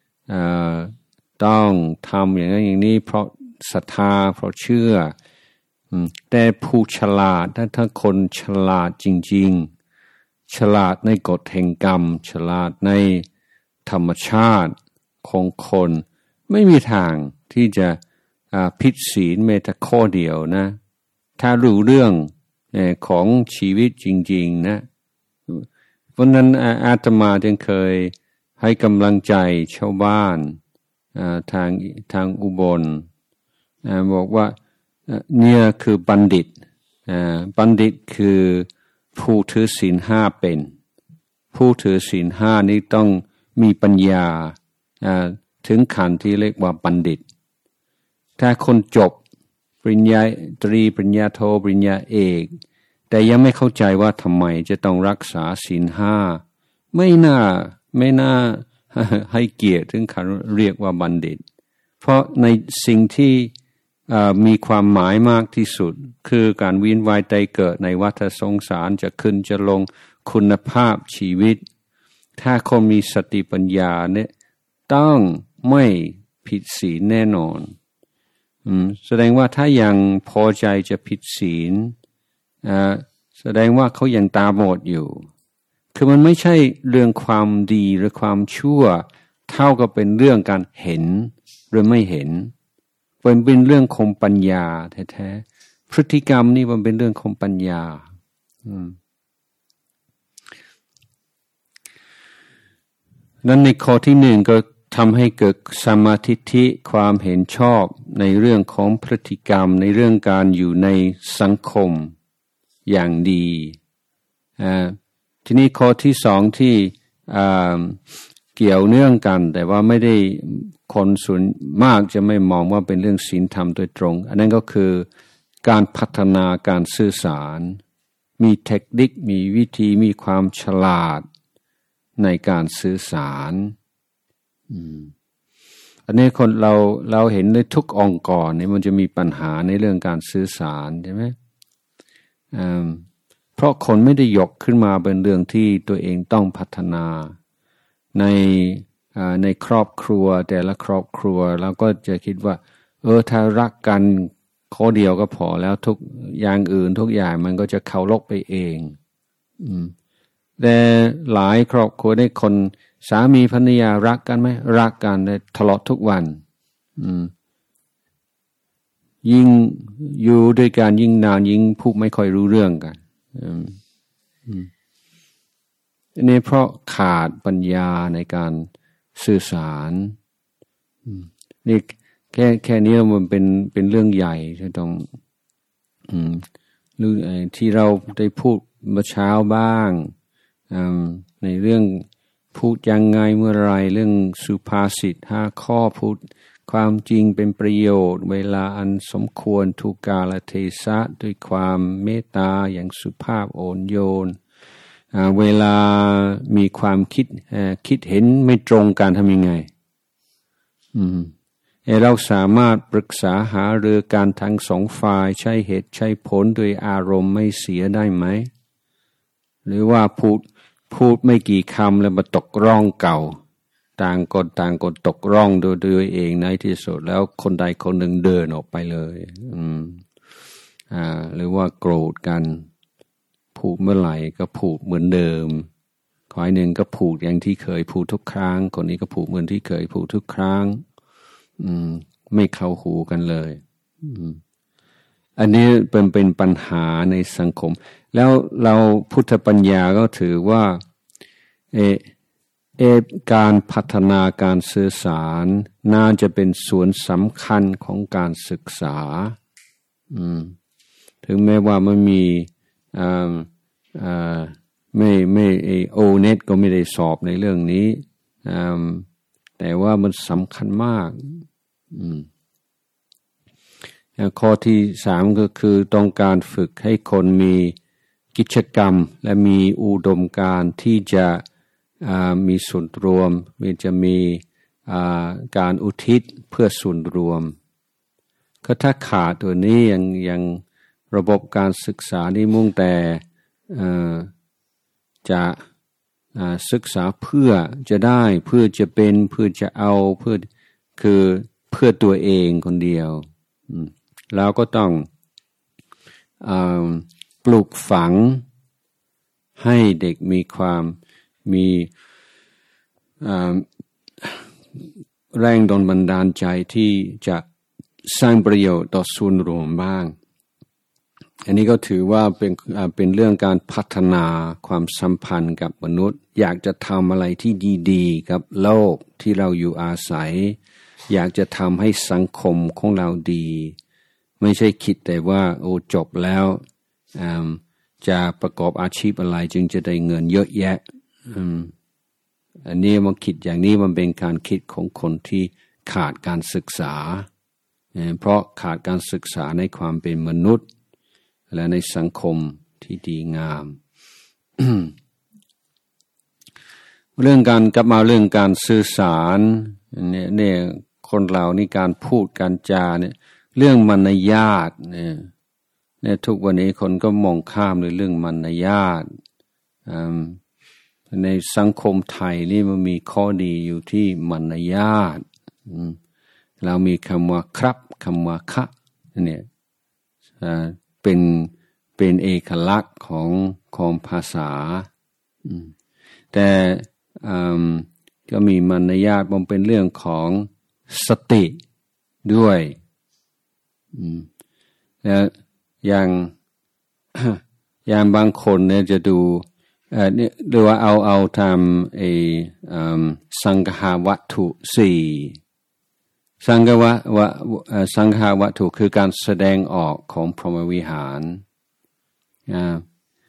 ต้องทำอย่างนั้นอย่างนี้เพราะศรัทธาเพราะเชื่อแต่ผู้ฉลาดถ้าถ้าคนฉลาดจริงๆฉลาดในกฎแห่งกรรมฉลาดในธรรมชาติของคนไม่มีทางที่จะผิดศีลแม้แต่ข้อเดียวนะถ้ารู้เรื่องของชีวิตจริงๆนะเพราะนั้นอาตมาจึงเคยให้กำลังใจชาวบ้านทางทางอุบลบอกว่าเนี่ยคือบัณฑิตบัณฑิตคือผู้ถือศีลห้าเป็นผู้ถือศีลห้านี้ต้องมีปัญญาถึงขั้นที่เรียกว่าบัณฑิตถ้าคนจบปริญญาตรีปริญญาโทปริญญาเอกแต่ยังไม่เข้าใจว่าทำไมจะต้องรักษาศีลห้าไม่น่าไม่น่าให้เกียรติถึงขั้นเรียกว่าบัณฑิตเพราะในสิ่งที่มีความหมายมากที่สุดคือการเวียนว่ายตายเกิดในวัฏสงสารจะขึ้นจะลงคุณภาพชีวิตถ้าคนมีสติปัญญาเนี่ยต้องไม่ผิดศีลแน่นอนแสดงว่าถ้ายังพอใจจะผิดศีลแสดงว่าเขายังตาบอดอยู่คือมันไม่ใช่เรื่องความดีหรือความชั่วเท่ากับเป็นเรื่องการเห็นหรือไม่เห็นเป็นเป็นเรื่องของปัญญาแท้ๆพฤติกรรมนี่มันเป็นเรื่องของปัญญานั้นในข้อที่หนึ่งก็ทำให้เกิดสัมมาทิฏฐิความเห็นชอบในเรื่องของพฤติกรรมในเรื่องการอยู่ในสังคมอย่างดีทีนี้ข้อที่สองที่เกี่ยวเนื่องกันแต่ว่าไม่ได้คนส่วนมากจะไม่มองว่าเป็นเรื่องศีลธรรมโดยตรงอันนั้นก็คือการพัฒนาการสื่อสารมีเทคนิคมีวิธีมีความฉลาดในการสื่อสารอันนี้คนเราเราเห็นในทุกองค์กรเนี่ยมันจะมีปัญหาในเรื่องการสื่อสารใช่ไหมเพราะคนไม่ได้ยกขึ้นมาเป็นเรื่องที่ตัวเองต้องพัฒนาในในครอบครัวแต่ละครอบครัวเราก็จะคิดว่าเออถ้ารักกันข้อเดียวก็พอแล้วทุกอย่างอื่นทุกอย่างมันก็จะเคารพไปเองอืมแต่หลายครอบครัวได้คนสามีภรรยารักกันไหมรักกันแต่ทะเลาะทุกวันอืมยิ่งอยู่ด้วยกันยิ่งนานยิ่งพูดไม่ค่อยรู้เรื่องกันอืมอืมนี่เพราะขาดปัญญาในการสื่อสารนี่แค่แค่นี้มันเป็นเป็นเรื่องใหญ่ที่ต้องอืมหรือที่เราได้พูดเมื่อเช้าบ้างในเรื่องพูดยังไงเมื่อไรเรื่องสุภาษิตห้าข้อพูดความจริงเป็นประโยชน์เวลาอันสมควรถูกกาลเทศะด้วยความเมตตาอย่างสุภาพอ่อนโยนเวลามีความคิดคิดเห็นไม่ตรงกันทำยังไงอืมเราสามารถปรึกษาหารือการทั้งสองฝ่ายใช้เหตุใช้ผลโดยอารมณ์ไม่เสียได้ไหมหรือว่าพูดพูดไม่กี่คำแล้วมาตกร่องเก่าต่างคนต่างคนตกร่องโดยตัวเองในที่สุดแล้วคนใดคนหนึ่งเดินออกไปเลยอืมอ่าหรือว่าโกรธกันพูดเมื่อไหร่ก็พูดเหมือนเดิมขอให้หนึ่งก็พูดอย่างที่เคยพูดทุกครั้งคนนี้ก็พูดเหมือนที่เคยพูดทุกครั้งอืมไม่เข้าหูกันเลยอืมอันนี้เป็นเป็นปัญหาในสังคมแล้วเราพุทธปัญญาก็ถือว่าเอเอการพัฒนาการสื่อสารน่าจะเป็นส่วนสำคัญของการศึกษาอืมถึงแม้ว่ามันมีอ่าอ่าไม่ไม่เอโอเน็ตก็ไม่ได้สอบในเรื่องนี้อ่าแต่ว่ามันสำคัญมากอืมข้อที่สามก็คือต้องการฝึกให้คนมีกิจกรรมและมีอุดมการณ์ที่จะมีส่วนรวมมันจะมีการอุทิศเพื่อส่วนรวมก็ถ้าขาดตัวนี้ยังยังระบบการศึกษาที่มุ่งแต่จะศึกษาเพื่อจะได้เพื่อจะเป็นเพื่อจะเอาเพื่อคือเพื่อตัวเองคนเดียวเราก็ต้องปลูกฝังให้เด็กมีความมีแรงดลบันดาลใจที่จะสร้างประโยชน์ต่อส่วนรวมบ้างอันนี้ก็ถือว่าเป็นเป็นเรื่องการพัฒนาความสัมพันธ์กับมนุษย์อยากจะทำอะไรที่ดีๆกับโลกที่เราอยู่อาศัยอยากจะทำให้สังคมของเราดีไม่ใช่คิดแต่ว่าโอ้จบแล้วจะประกอบอาชีพอะไรจึงจะได้เงินเยอะแยะอันนี้มันคิดอย่างนี้มันเป็นการคิดของคนที่ขาดการศึกษาเพราะขาดการศึกษาในความเป็นมนุษย์และในสังคมที่ดีงาม เรื่องการกลับมาเรื่องการสื่อสารเนี่ยเนี่ยคนเรานี่การพูดการจาเนี่ยเรื่องมารยาทเนี่ยเนี่ยทุกวันนี้คนก็มองข้ามในเรื่องมารยาทในสังคมไทยนี่มันมีข้อดีอยู่ที่มารยาทเรามีคำว่าครับคำว่าคะเนี่ยเป็นเป็นเอกลักษณ์ของของภาษาแต่ก็มีมารยาทมันเป็นเรื่องของสติด้วยแล้วอย่างอย่างบางคนเนี่ยจะดูเอ่อเนี่ยหรือว่าเอาเอาทำไอ้สังฆาวัตถุสี่สังฆวะวะสังฆาวัตถุคือการแสดงออกของพรหมวิหารอ่า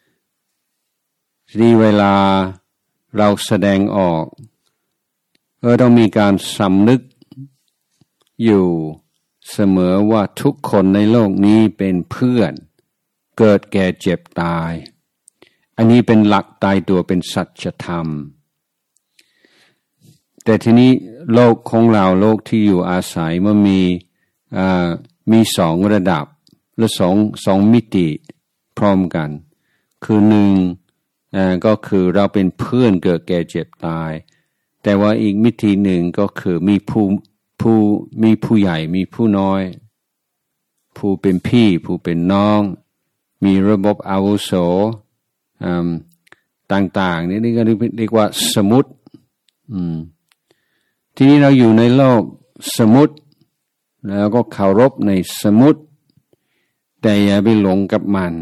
ที่เวลาเราแสดงออกเออต้องมีการสำนึกอยู่เสมอว่าทุกคนในโลกนี้เป็นเพื่อนเกิดแก่เจ็บตายอันนี้เป็นหลักตายตัวเป็นสัจธรรมแต่ทีนี้โลกของเราโลกที่อยู่อาศัยมันมีอ่ามีสองระดับหรือสองสองมิติพร้อมกันคือหนึ่งอ่าก็คือเราเป็นเพื่อนเกิดแก่เจ็บตายแต่ว่าอีกมิติหนึ่งก็คือมีผู้ผู้มีผู้ใหญ่มีผู้น้อยผู้เป็นพี่ผู้เป็นน้องมีระบบอาวุโสต่างๆนี่นี่ก็เรียกว่าสมุติทีนี้เราอยู่ในโลกสมุติแล้วก็เคารพในสมุติแต่อย่าไปหลงกับมัน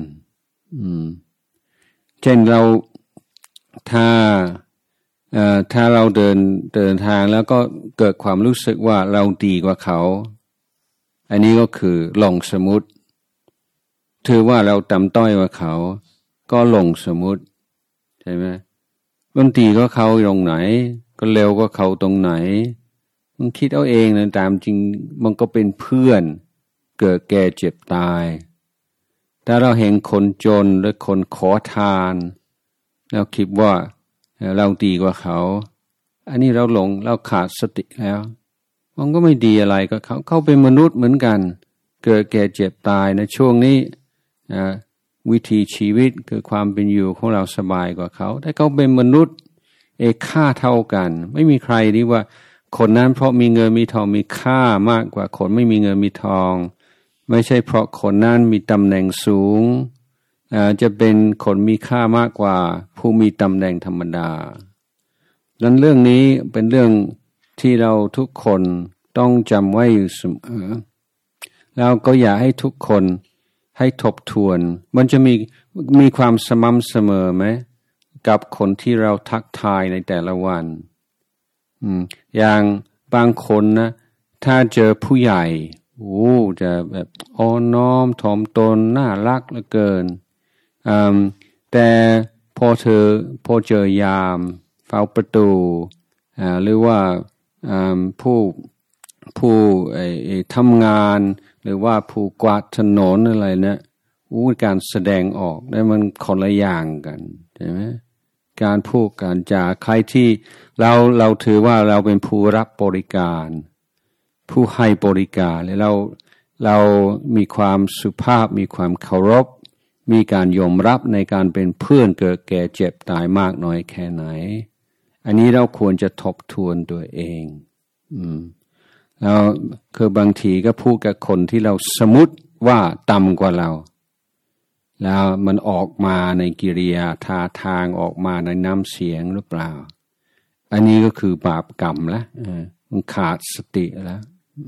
เช่นเราถ้าเอ่อถ้าเราเดินเดินทางแล้วก็เกิดความรู้สึกว่าเราดีกว่าเขาอันนี้ก็คือหลงสมุติถือว่าเราต่ำต้อยกว่าเขาก็หลงสมุติใช่ไหมมันดีกว่าเขาตรงไหนก็เร็วกว่าเขาตรงไหนมันคิดเอาเองนะตามจริงมันก็เป็นเพื่อนเกิดแก่เจ็บตายถ้าเราเห็นคนจนหรือคนขอทานเราคิดว่าเราดีกว่าเขาอันนี้เราหลงเราขาดสติแล้วมันก็ไม่ดีอะไรกับเขาเขาเป็นมนุษย์เหมือนกันเกิดแก่เจ็บตายในช่วงนี้วิถีชีวิตคือความเป็นอยู่ของเราสบายกว่าเขาแต่เขาเป็นมนุษย์เอกค่าเท่ากันไม่มีใครที่ว่าคนนั้นเพราะมีเงินมีทองมีค่ามากกว่าคนไม่มีเงินมีทองไม่ใช่เพราะคนนั้นมีตำแหน่งสูงจะเป็นคนมีค่ามากกว่าผู้มีตำแหน่งธรรมดาดังนั้นเรื่องนี้เป็นเรื่องที่เราทุกคนต้องจำไว้อยู่เสมอแล้วก็อยากให้ทุกคนให้ทบทวนมันจะมีมีความสม่ำเสมอไหมกับคนที่เราทักทายในแต่ละวันอืมอย่างบางคนนะถ้าเจอผู้ใหญ่โอ้จะแบบอ่อนน้อมถ่อมตนน่ารักเหลือเกินอืมแต่พอเธอพอเจอยามเฝ้าประตูอ่าหรือว่าอืมผู้ผู้ไอ้ทำงานหรือว่าผู้กวาดถนนอะไรเนี่ยอู้การแสดงออกได้มันคนละอย่างกันใช่ไหมการพูดการจาใครที่เราเราถือว่าเราเป็นผู้รับบริการผู้ให้บริการและเราเรามีความสุภาพมีความเคารพมีการยอมรับในการเป็นเพื่อนเกิดแก่เจ็บตายมากน้อยแค่ไหนอันนี้เราควรจะทบทวนตัวเองอืมแล้วคือบางทีก็พูดกับคนที่เราสมมุติว่าต่ำกว่าเราแล้วมันออกมาในกิริยาท่าทางออกมาในน้ำเสียงหรือเปล่าอันนี้ก็คือบาปกรรมละมันขาดสติแล้ว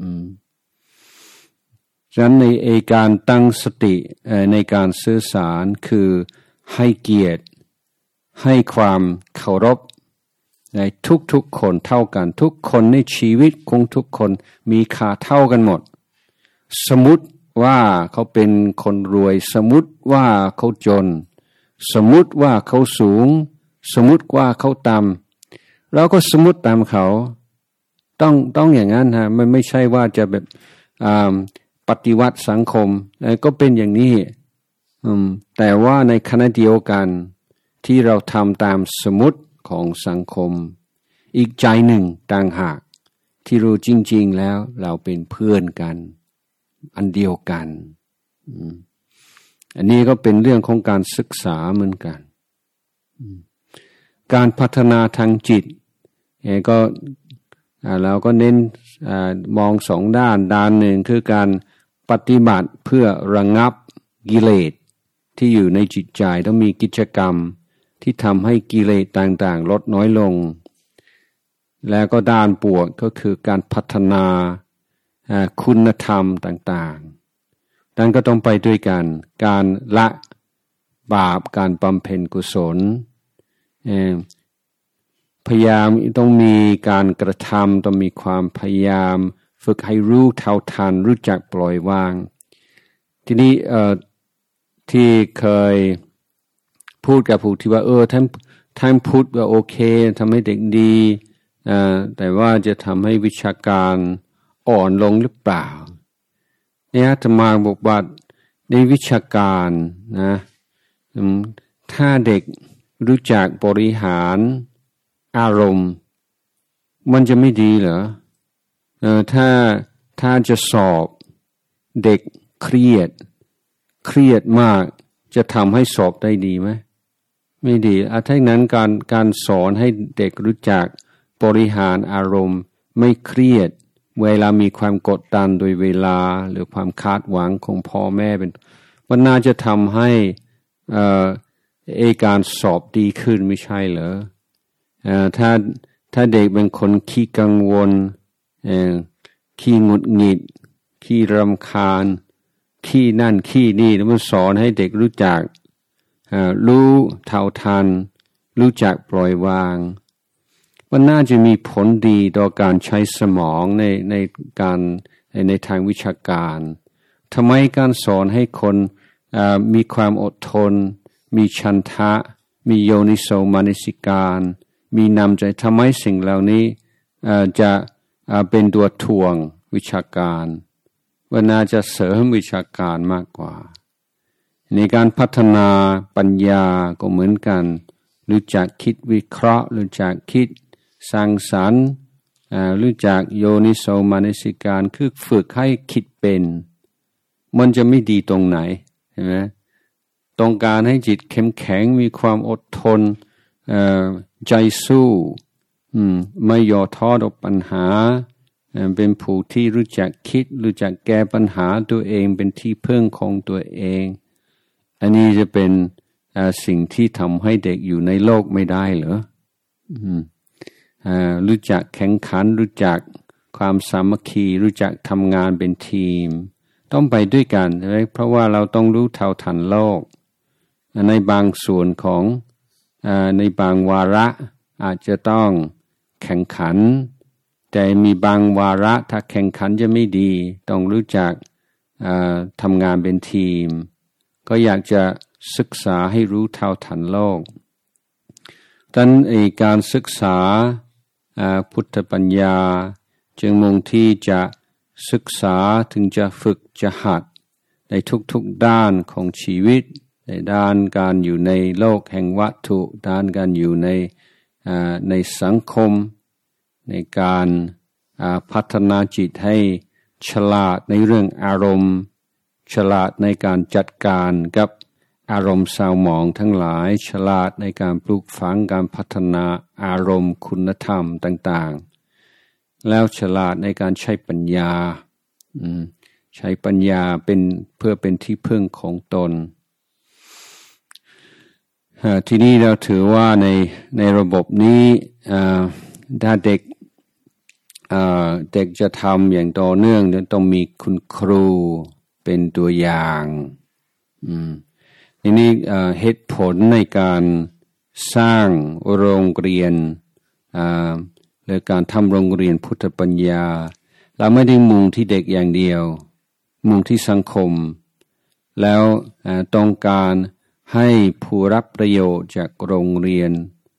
ฉะนั้นในเอการตั้งสติในการสื่อสารคือให้เกียรติให้ความเคารพในทุกๆคนเท่ากันทุกคนในชีวิตของทุกคนมีค่าเท่ากันหมดสมมุติว่าเขาเป็นคนรวยสมมุติว่าเขาจนสมมุติว่าเขาสูงสมมุติว่าเขาต่ำเราก็สมมุติตามเขาต้องต้องอย่างนั้นฮะมันไม่ใช่ว่าจะแบบปฏิวัติสังคมก็เป็นอย่างนี้แต่ว่าในขณะเดียวกันที่เราทำตามสมมุติของสังคมอีกใจหนึ่งต่างหากที่รู้จริงๆแล้วเราเป็นเพื่อนกันอันเดียวกันอันนี้ก็เป็นเรื่องของการศึกษาเหมือนกันการพัฒนาทางจิตก็เราก็เน้นมองสองด้านด้านหนึ่งคือการปฏิบัติเพื่อระงับกิเลสที่อยู่ในจิตใจต้องมีกิจกรรมที่ทำให้กิเลสต่างๆลดน้อยลงแล้วก็ด้านบวกก็คือการพัฒนาคุณธรรมต่างๆนั้นก็ต้องไปด้วยกันการละบาปการบำเพ็ญกุศลพยายามต้องมีการกระทำต้องมีความพยายามฝึกให้รู้เท่าทันรู้จักปล่อยวางทีนี้เอ่อที่เคยพูดกับผู้ที่ว่าเออท่านท่านพูดว่าโอเคทำให้เด็กดีอ่าแต่ว่าจะทำให้วิชาการอ่อนลงหรือเปล่าเนี่ยอาตมาบอกว่าในวิชาการนะถ้าเด็กรู้จักบริหารอารมณ์มันจะไม่ดีเหรอเออถ้าถ้าจะสอบเด็กเครียดเครียดมากจะทำให้สอบได้ดีไหมไม่ดีอ่ะถ้าอย่างนั้นการการสอนให้เด็กรู้จักบริหารอารมณ์ไม่เครียดเวลามีความกดดันโดยเวลาหรือความคาดหวังของพ่อแม่เป็นมันน่าจะทำให้เอ่อเอการสอบดีขึ้นไม่ใช่เหรอเอ่อถ้าถ้าเด็กเป็นคนขี้กังวลเอ่อขี้หงุดหงิดขี้รำคาญขี้นั่นขี้นี่แล้วมันสอนให้เด็กรู้จักเอ่อรู้เท่าทันรู้จักปล่อยวางมันน่าจะมีผลดีต่อการใช้สมองในในการในทางวิชาการทำไมการสอนให้คนมีความอดทนมีฉันทะมีโยนิโสมนสิการมีนำใจทำไมสิ่งเหล่านี้จะเป็นตัวถ่วงวิชาการว่าน่าจะเสริมวิชาการมากกว่าในการพัฒนาปัญญาก็เหมือนกันรู้จักคิดวิเคราะห์รู้จักคิดสร้างสรรค์รู้จักโยนิโสมนสิการคือฝึกให้คิดเป็นมันจะไม่ดีตรงไหนเห็นไหมต้องการให้จิตเข้มแข็งมีความอดทนใจสู้ไม่ย่อท้อต่อปัญหาเป็นผู้ที่รู้จักคิดรู้จักแก้ปัญหาตัวเองเป็นที่พึ่งของตัวเองอันนี้จะเป็นสิ่งที่ทำให้เด็กอยู่ในโลกไม่ได้เหรอรู้จักแข่งขันรู้จักความสามัคคีรู้จักทำงานเป็นทีมต้องไปด้วยกันใช่ไหมเพราะว่าเราต้องรู้เท่าทันโลกในบางส่วนของในบางวาระอาจจะต้องแข่งขันแต่มีบางวาระถ้าแข่งขันจะไม่ดีต้องรู้จักทำงานเป็นทีมก็อยากจะศึกษาให้รู้เท่าทันโลกดังนั้นการศึกษาพุทธปัญญาจึงมุ่งที่จะศึกษาถึงจะฝึกจะหัดในทุกๆด้านของชีวิตในด้านการอยู่ในโลกแห่งวัตถุด้านการอยู่ในในสังคมในการพัฒนาจิตให้ฉลาดในเรื่องอารมณ์ฉลาดในการจัดการกับอารมณ์เศร้าหมองทั้งหลายฉลาดในการปลูกฝังการพัฒนาอารมณ์คุณธรรมต่างๆแล้วฉลาดในการใช้ปัญญาใช้ปัญญาเป็นเพื่อเป็นที่พึ่งของตนที่นี่เราถือว่าในในระบบนี้ถ้าเด็กเด็กจะทำอย่างต่อเนื่องต้องมีคุณครูเป็นตัวอย่างทีนี้เหตุผลในการสร้างโรงเรียนหรือการทำโรงเรียนพุทธปัญญาเราไม่ได้มุ่งที่เด็กอย่างเดียวมุ่งที่สังคมแล้วต้องการให้ผู้รับประโยชน์จากโรงเรียน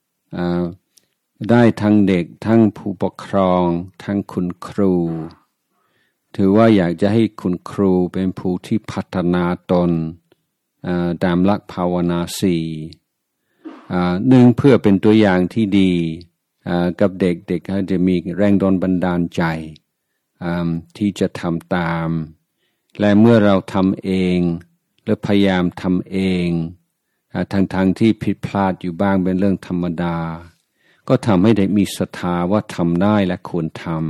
ได้ทั้งเด็กทั้งผู้ปกครองทั้งคุณครูถือว่าอยากจะให้คุณครูเป็นผู้ที่พัฒนาตนตามหลักภาวนาสี่หนึ่งเพื่อเป็นตัวอย่างที่ดีกับเด็กเด็กเขาจะมีแรงดลบันดาลใจที่จะทำตามและเมื่อเราทำเองหรือพยายามทำเองทั้งทางที่ผิดพลาดอยู่บ้างเป็นเรื่องธรรมดาก็ทำให้เด็กมีศรัทธาว่าทำได้และควรทำ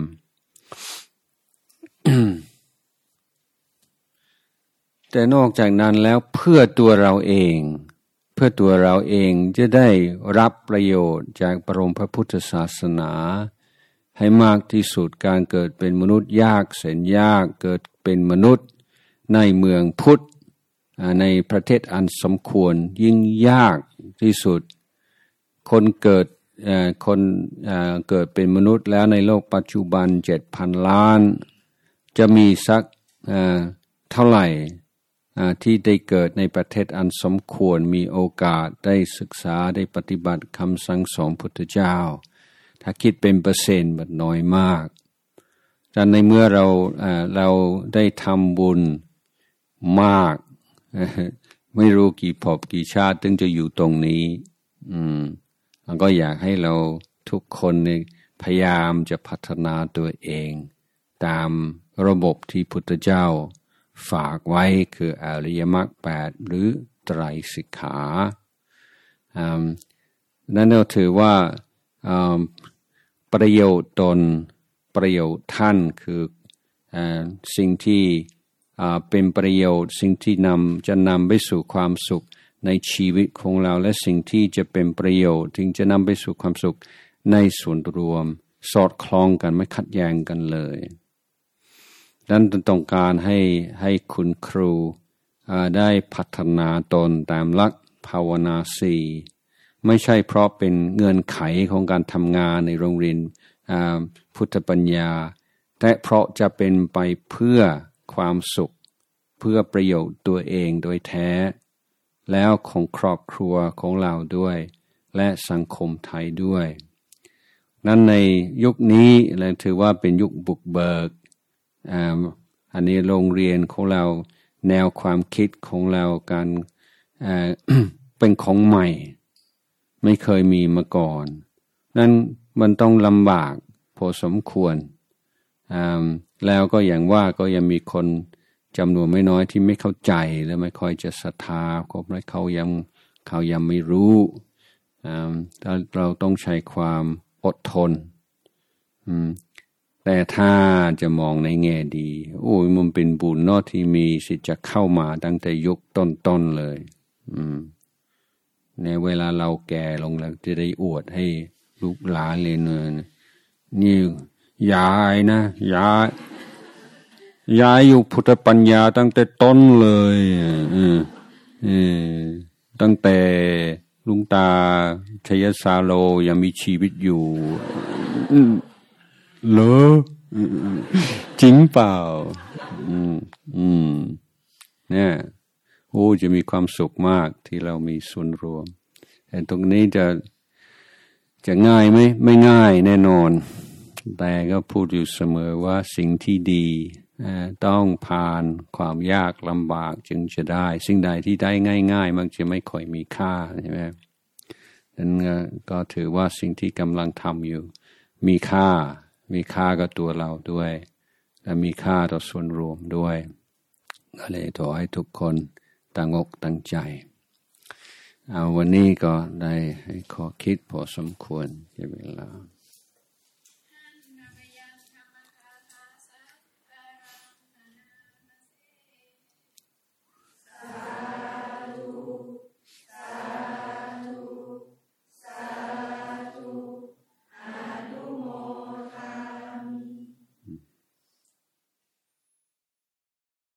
แต่นอกจากนั้นแล้วเพื่อตัวเราเองเพื่อตัวเราเองจะได้รับประโยชน์จากบรมพระพุทธศาสนาให้มากที่สุดการเกิดเป็นมนุษย์ยากแสนยากเกิดเป็นมนุษย์ในเมืองพุทธในประเทศอันสมควรยิ่งยากที่สุดคนเกิดคนเกิดเป็นมนุษย์แล้วในโลกปัจจุบันเจ็ดพันล้านจะมีสักเท่าไหร่ที่ได้เกิดในประเทศอันสมควรมีโอกาสได้ศึกษาได้ปฏิบัติคำสั่งสอนพุทธเจ้าถ้าคิดเป็นเปอร์เซ็นต์มันน้อยมากแต่ในเมื่อเราเราได้ทำบุญมากไม่รู้กี่ภพกี่ชาติถึงจะอยู่ตรงนี้อืมแล้วก็อยากให้เราทุกคนเนี่ยพยายามจะพัฒนาตัวเองตามระบบที่พุทธเจ้าฝากไว้คืออริยมรรคแปดหรือไตรสิกขานั้นเราถือว่าประโยชน์ตนประโยชน์ท่านคือสิ่งที่เป็นประโยชน์สิ่งที่นำจะนำไปสู่ความสุขในชีวิตของเราและสิ่งที่จะเป็นประโยชน์ถึงจะนำไปสู่ความสุขในส่วนรวมสอดคล้องกันไม่ขัดแย้งกันเลยดังนั้นต้องการให้ให้คุณครูได้พัฒนาตนตามหลักภาวนาสี่ไม่ใช่เพราะเป็นเงื่อนไขของการทำงานในโรงเรียนพุทธปัญญาแต่เพราะจะเป็นไปเพื่อความสุขเพื่อประโยชน์ตัวเองโดยแท้แล้วของครอบครัวของเราด้วยและสังคมไทยด้วยนั้นในยุคนี้เราถือว่าเป็นยุคบุกเบิกอันนี้โรงเรียนของเราแนวความคิดของเราการ เป็นของใหม่ไม่เคยมีมาก่อนนั้นมันต้องลำบากพอสมควรแล้วก็อย่างว่าก็ยังมีคนจำนวนไม่น้อยที่ไม่เข้าใจและไม่ค่อยจะศรัทธาเพราะเขายังเขายังไม่รู้เราต้องใช้ความอดทนแต่ถ้าจะมองในแง่ดีโอ้ยมันเป็นบุญเนาะที่มีสิทธิ์จะเข้ามาตั้งแต่ยุคต้นๆเลยในเวลาเราแก่ลงแล้วจะได้อวดให้ลูกหลานเลยเนอะนี่ยายนะยายยายอยู่พุทธปัญญาตั้งแต่ต้นเลยตั้งแต่ลุงตาชัยสาโลยังมีชีวิตอยู่เหรอจริงเปล่าอืมอืมเนี่ยโอ้จะมีความสุขมากที่เรามีส่วนรวมแต่ตรงนี้จะจะง่ายไหมไม่ง่ายแน่นอนแต่ก็พูดอยู่เสมอว่าสิ่งที่ดีต้องผ่านความยากลำบากจึงจะได้สิ่งใดที่ได้ง่ายๆมักจะไม่ค่อยมีค่าใช่ไหมนั้นก็ถือว่าสิ่งที่กำลังทำอยู่มีค่ามีค่ากับตัวเราด้วยและมีค่าต่อส่วนรวมด้วยก็เลยขอให้ทุกคนตั้งอกตั้งใจเอาวันนี้ก็ได้ให้ข้อคิดพอสมควรใช่ไหมล่ะ